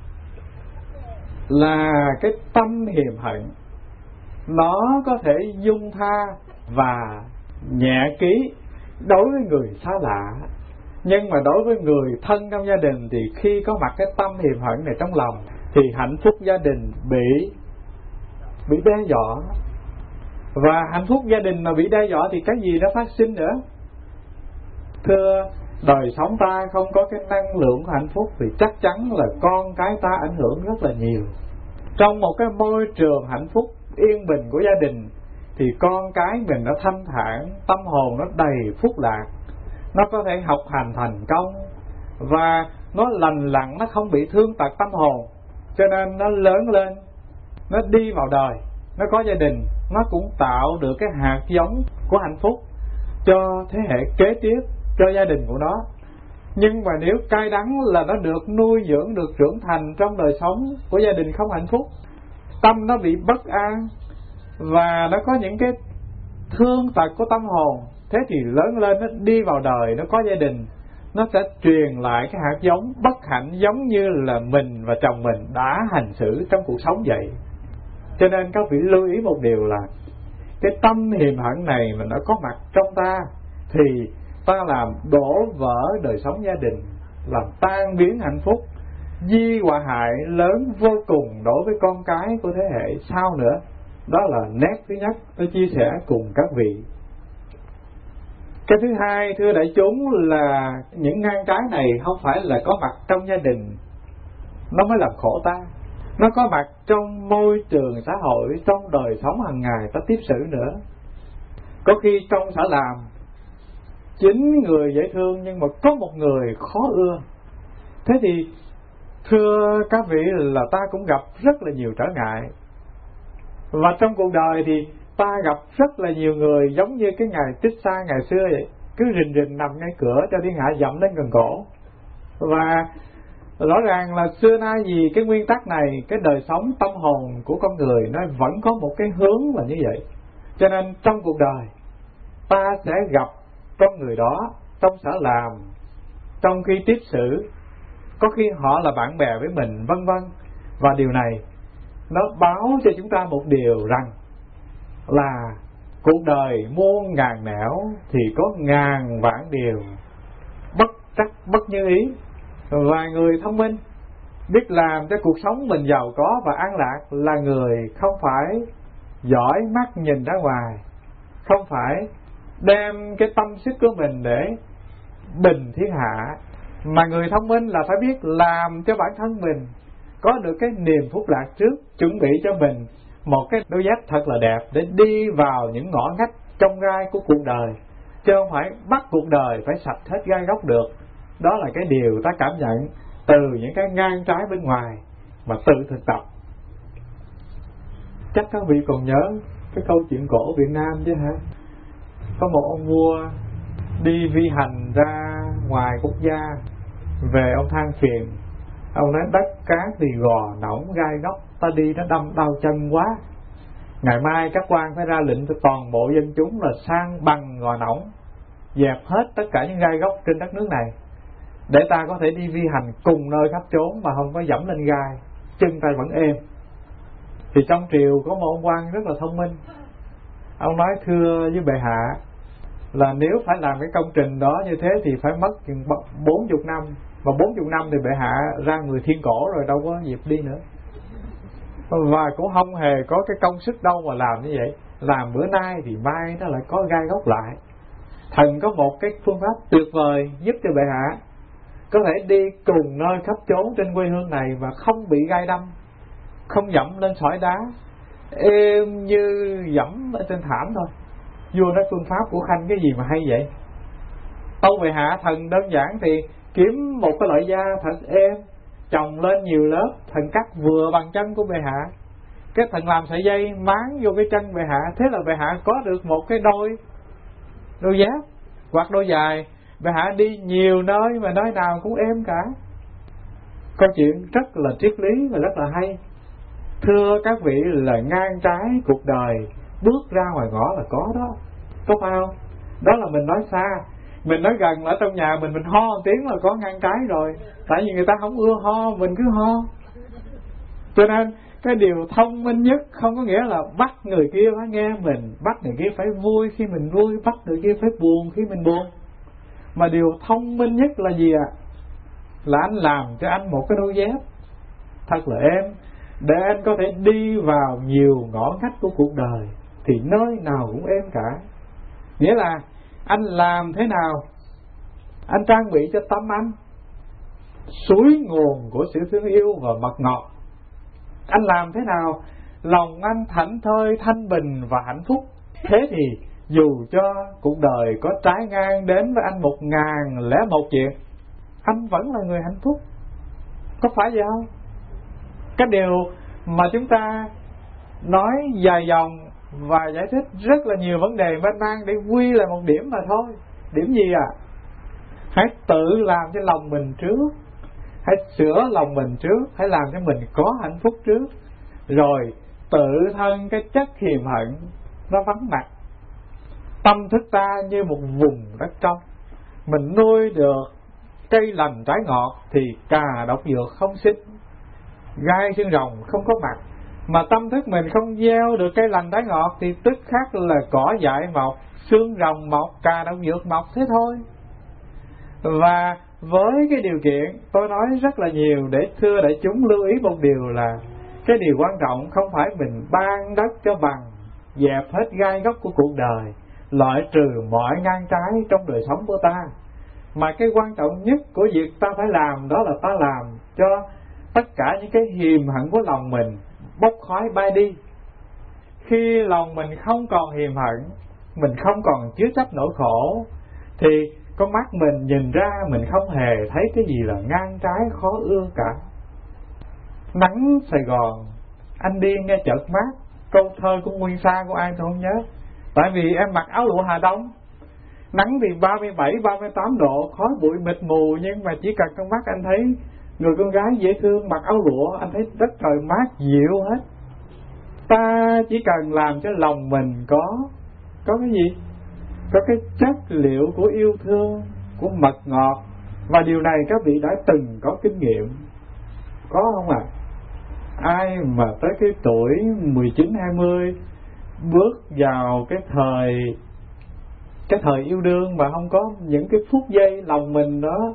là cái tâm hiềm hận nó có thể dung tha và nhẹ ký đối với người xa lạ, nhưng mà đối với người thân trong gia đình thì khi có mặt cái tâm hiềm hận này trong lòng thì hạnh phúc gia đình bị bị đe dọa. Và hạnh phúc gia đình mà bị đe dọa thì cái gì nó phát sinh nữa? Thưa, đời sống ta không có cái năng lượng của hạnh phúc thì chắc chắn là con cái ta ảnh hưởng rất là nhiều. Trong một cái môi trường hạnh phúc yên bình của gia đình thì con cái mình nó thanh thản, tâm hồn nó đầy phúc lạc, nó có thể học hành thành công và nó lành lặn, nó không bị thương tật tâm hồn. Cho nên nó lớn lên, nó đi vào đời, nó có gia đình, nó cũng tạo được cái hạt giống của hạnh phúc cho thế hệ kế tiếp, cho gia đình của nó. Nhưng mà nếu cay đắng là nó được nuôi dưỡng, được trưởng thành trong đời sống của gia đình không hạnh phúc, tâm nó bị bất an và nó có những cái thương tật của tâm hồn, thế thì lớn lên nó đi vào đời, nó có gia đình, nó sẽ truyền lại cái hạt giống bất hạnh giống như là mình và chồng mình đã hành xử trong cuộc sống vậy. Cho nên các vị lưu ý một điều là cái tâm hiềm hận này mà nó có mặt trong ta thì ta làm đổ vỡ đời sống gia đình, làm tan biến hạnh phúc, di họa hại lớn vô cùng đối với con cái của thế hệ sau nữa. Đó là nét thứ nhất tôi chia sẻ cùng các vị. Cái thứ hai, thưa đại chúng, là những ngang trái này không phải là có mặt trong gia đình nó mới làm khổ ta, nó có mặt trong môi trường xã hội, trong đời sống hàng ngày ta tiếp xử nữa. Có khi trong xã làm chính người dễ thương nhưng mà có một người khó ưa. Thế thì thưa các vị là ta cũng gặp rất là nhiều trở ngại. Và trong cuộc đời thì ta gặp rất là nhiều người giống như cái ngày Tích Sa ngày xưa vậy, cứ rình rình nằm ngay cửa cho thiên hạ dậm lên gần cổ. Và rõ ràng là xưa nay vì cái nguyên tắc này, cái đời sống tâm hồn của con người nó vẫn có một cái hướng là như vậy. Cho nên trong cuộc đời ta sẽ gặp con người đó trong xã làm, trong khi tiếp xử, có khi họ là bạn bè với mình, vân vân. Và điều này nó báo cho chúng ta một điều rằng là cuộc đời muôn ngàn nẻo thì có ngàn vạn điều bất trắc bất như ý. Và người thông minh biết làm cho cuộc sống mình giàu có và an lạc là người không phải giỏi mắt nhìn ra ngoài, không phải đem cái tâm sức của mình để bình thiên hạ, mà người thông minh là phải biết làm cho bản thân mình có được cái niềm phúc lạc trước, chuẩn bị cho mình một cái đôi dép thật là đẹp để đi vào những ngõ ngách trong gai của cuộc đời, chứ không phải bắt cuộc đời phải sạch hết gai góc được. Đó là cái điều ta cảm nhận từ những cái ngang trái bên ngoài mà tự thực tập. Chắc các vị còn nhớ cái câu chuyện cổ Việt Nam chứ hả? Có một ông vua đi vi hành ra ngoài quốc gia, về ông than phiền. Ông nói đất cát thì gò nõng gai góc, ta đi nó đâm đau chân quá. Ngày mai các quan phải ra lệnh cho toàn bộ dân chúng là sang bằng gò nõng, dẹp hết tất cả những gai góc trên đất nước này, để ta có thể đi vi hành cùng nơi khắp chốn mà không có dẫm lên gai, chân tay vẫn êm. Thì trong triều có một ông quan rất là thông minh. Ông nói thưa với bệ hạ là nếu phải làm cái công trình đó như thế thì phải mất bốn mươi năm, và bốn mươi năm thì bệ hạ ra người thiên cổ rồi đâu có dịp đi nữa. và cũng không hề có cái công sức đâu mà làm như vậy. Làm bữa nay thì mai nó lại có gai góc lại. Thần có một cái phương pháp tuyệt vời giúp cho bệ hạ có thể đi cùng nơi khắp chốn trên quê hương này và không bị gai đâm, không dẫm lên sỏi đá, êm như dẫm ở trên thảm thôi. Vua nói phương pháp của Khanh cái gì mà hay vậy? Tâu bệ hạ, thần đơn giản thì kiếm một cái loại da thật êm, trồng lên nhiều lớp, thần cắt vừa bằng chân của bệ hạ, cái thần làm sợi dây máng vô cái chân bệ hạ, thế là bệ hạ có được một cái đôi đôi giáp hoặc đôi giày. Bệ hạ đi nhiều nơi mà nơi nào cũng êm cả. Câu chuyện rất là triết lý và rất là hay. Thưa các vị, là ngang trái cuộc đời, bước ra ngoài ngõ là có đó, có phải không? Đó là mình nói xa. Mình nói gần ở trong nhà mình, mình ho một tiếng là có ngang trái rồi. Tại vì người ta không ưa ho, mình cứ ho. Cho nên cái điều thông minh nhất không có nghĩa là bắt người kia phải nghe mình, bắt người kia phải vui khi mình vui, bắt người kia phải buồn khi mình buồn. Mà điều thông minh nhất là gì ạ? À? Là anh làm cho anh một cái đôi dép thật là êm, để anh có thể đi vào nhiều ngõ ngách của cuộc đời, thì nơi nào cũng êm cả. Nghĩa là anh làm thế nào anh trang bị cho tâm anh suối nguồn của sự thương yêu và mật ngọt. Anh làm thế nào lòng anh thảnh thơi, thanh bình và hạnh phúc. Thế thì dù cho cuộc đời có trái ngang đến với anh một ngàn lẻ một chuyện, anh vẫn là người hạnh phúc. Có phải vậy không? Cái điều mà chúng ta nói dài dòng và giải thích rất là nhiều vấn đề mênh mang để quy lại một điểm mà thôi. Điểm gì à? Hãy tự làm cho lòng mình trước, hãy sửa lòng mình trước, hãy làm cho mình có hạnh phúc trước, rồi tự thân cái chất hiềm hận nó vắng mặt. Tâm thức ta như một vùng đất trong, mình nuôi được cây lành trái ngọt thì cà độc dược không sinh, gai xương rồng không có mặt. Mà tâm thức mình không gieo được cây lành trái ngọt thì tức khắc là cỏ dại mọc, xương rồng mọc, cà độc dược mọc, thế thôi. Và với cái điều kiện tôi nói rất là nhiều để thưa đại chúng lưu ý một điều là cái điều quan trọng không phải mình ban đất cho bằng, dẹp hết gai góc của cuộc đời, loại trừ mọi ngang trái trong đời sống của ta. Mà cái quan trọng nhất của việc ta phải làm đó là ta làm cho tất cả những cái hiềm hận của lòng mình bốc khói bay đi. Khi lòng mình không còn hiềm hận, mình không còn chứa chấp nỗi khổ, thì con mắt mình nhìn ra mình không hề thấy cái gì là ngang trái khó ưa cả. Nắng Sài Gòn, anh đi nghe chợt mát. Câu thơ của Nguyên Sa của ai tôi không nhớ. Tại vì em mặc áo lụa Hà Đông. Nắng thì ba mươi bảy, ba mươi tám độ, khói bụi mịt mù, nhưng mà chỉ cần con mắt anh thấy người con gái dễ thương mặc áo lụa, anh thấy đất trời mát dịu hết. Ta chỉ cần làm cho lòng mình có Có cái gì? Có cái chất liệu của yêu thương, của mật ngọt. Và điều này các vị đã từng có kinh nghiệm, có không ạ? À? Ai mà tới cái tuổi mười chín hai mươi bước vào cái thời cái thời yêu đương mà không có những cái phút giây lòng mình đó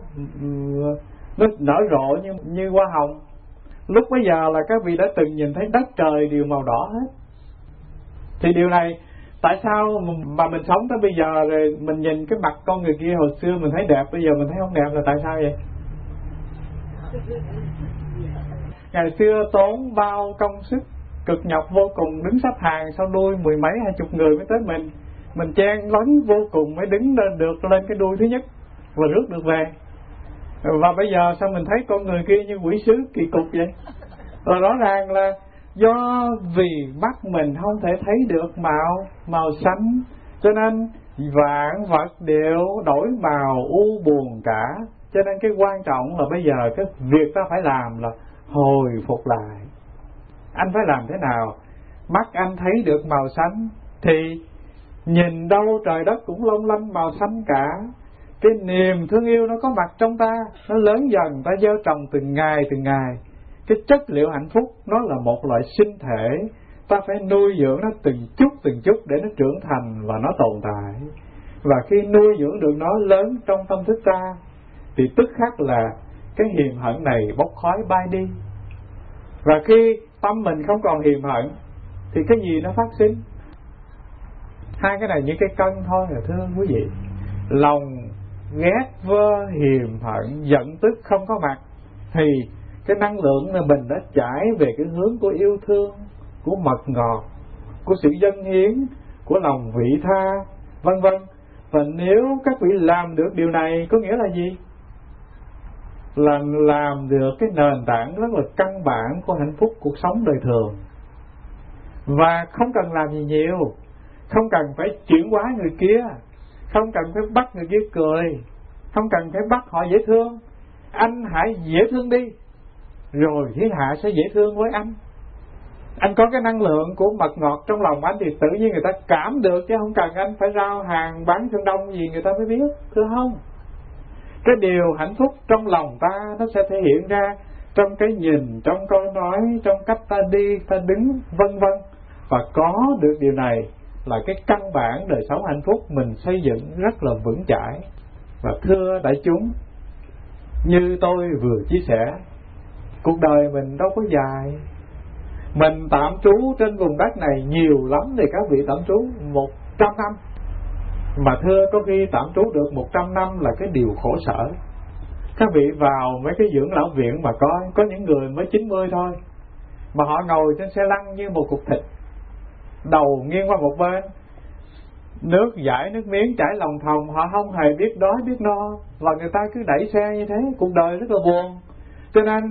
nó nở rộ như như hoa hồng, lúc bấy giờ là các vị đã từng nhìn thấy đất trời đều màu đỏ hết. Thì điều này tại sao mà mình sống tới bây giờ rồi mình nhìn cái mặt con người kia hồi xưa mình thấy đẹp, bây giờ mình thấy không đẹp là tại sao vậy? Ngày xưa tốn bao công sức cực nhọc vô cùng, đứng xếp hàng sau đuôi mười mấy hai chục người mới tới mình, mình chen lấn vô cùng mới đứng lên được lên cái đuôi thứ nhất và rước được về. Và bây giờ sao mình thấy con người kia như quỷ sứ kỳ cục vậy? Rồi rõ ràng là do vì mắt mình không thể thấy được màu màu xanh, cho nên vạn vật đều đổi màu u buồn cả. Cho nên cái quan trọng là bây giờ cái việc ta phải làm là hồi phục lại. Anh phải làm thế nào? Mắt anh thấy được màu xanh thì nhìn đâu trời đất cũng long lanh màu xanh cả. Cái niềm thương yêu nó có mặt trong ta, nó lớn dần, ta gieo trồng từng ngày từng ngày. Cái chất liệu hạnh phúc nó là một loại sinh thể, ta phải nuôi dưỡng nó từng chút từng chút để nó trưởng thành và nó tồn tại. Và khi nuôi dưỡng được nó lớn trong tâm thức ta thì tức khắc là cái hiềm hận này bốc khói bay đi. Và khi tâm mình không còn hiềm hận thì cái gì nó phát sinh? Hai cái này những cái cân thôi là thưa quý vị. Lòng ghét vơ hiềm hận giận tức không có mặt thì cái năng lượng mà mình đã trải về cái hướng của yêu thương, của mật ngọt, của sự dâng hiến, của lòng vị tha, vân vân. Và nếu các vị làm được điều này có nghĩa là gì? Là làm được cái nền tảng rất là căn bản của hạnh phúc cuộc sống đời thường. Và không cần làm gì nhiều, không cần phải chuyển hóa người kia, không cần phải bắt người kia cười, không cần phải bắt họ dễ thương. Anh hãy dễ thương đi, rồi thiên hạ sẽ dễ thương với anh. Anh có cái năng lượng của mật ngọt trong lòng anh thì tự nhiên người ta cảm được, chứ không cần anh phải rao hàng bán thương đông gì người ta mới biết, thưa không? Cái điều hạnh phúc trong lòng ta nó sẽ thể hiện ra trong cái nhìn, trong câu nói, trong cách ta đi, ta đứng, vân vân. Và có được điều này là cái căn bản đời sống hạnh phúc mình xây dựng rất là vững chãi. Và thưa đại chúng, như tôi vừa chia sẻ, cuộc đời mình đâu có dài. Mình tạm trú trên vùng đất này nhiều lắm thì các vị tạm trú một trăm năm. Mà thưa, có khi tạm trú được một trăm năm là cái điều khổ sở. Các vị vào mấy cái dưỡng lão viện mà coi, có những người mới chín mươi thôi mà họ ngồi trên xe lăn như một cục thịt, đầu nghiêng qua một bên, nước giải nước miếng chảy lòng thòng, họ không hề biết đói biết no, và người ta cứ đẩy xe như thế, cuộc đời rất là buồn. Cho nên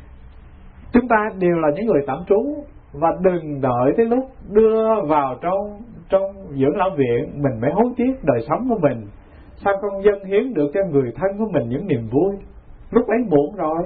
chúng ta đều là những người tạm trú, và đừng đợi tới lúc đưa vào trong trong dưỡng lão viện mình mới hối tiếc đời sống của mình. Sao không dâng hiến được cho người thân của mình những niềm vui? Lúc ấy muộn rồi.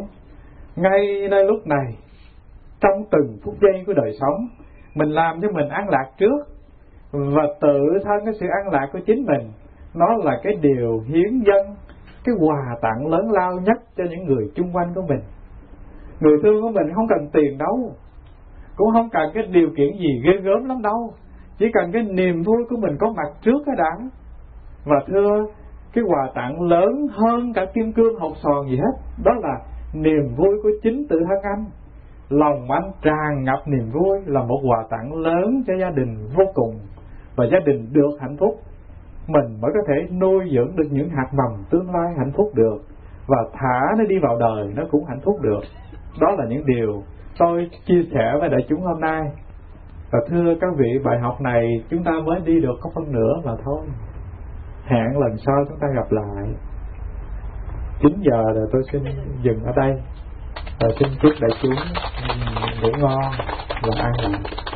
Ngay nơi lúc này, trong từng phút giây của đời sống, mình làm cho mình an lạc trước, và tự thân cái sự an lạc của chính mình, nó là cái điều hiến dâng, cái quà tặng lớn lao nhất cho những người chung quanh của mình. Người thương của mình không cần tiền đâu, cũng không cần cái điều kiện gì ghê gớm lắm đâu, chỉ cần cái niềm vui của mình có mặt trước cái đã. Và thưa, cái quà tặng lớn hơn cả kim cương hột sòn gì hết, đó là niềm vui của chính tự thân anh. Lòng anh tràn ngập niềm vui là một quà tặng lớn cho gia đình vô cùng. Và gia đình được hạnh phúc, mình mới có thể nuôi dưỡng được những hạt mầm tương lai hạnh phúc được, và thả nó đi vào đời nó cũng hạnh phúc được. Đó là những điều tôi chia sẻ với đại chúng hôm nay. Và thưa các vị, bài học này chúng ta mới đi được có phân nửa mà thôi. Hẹn lần sau chúng ta gặp lại. Chín giờ rồi tôi xin dừng ở đây, và xin chúc đại chúng ngủ ngon và an lành.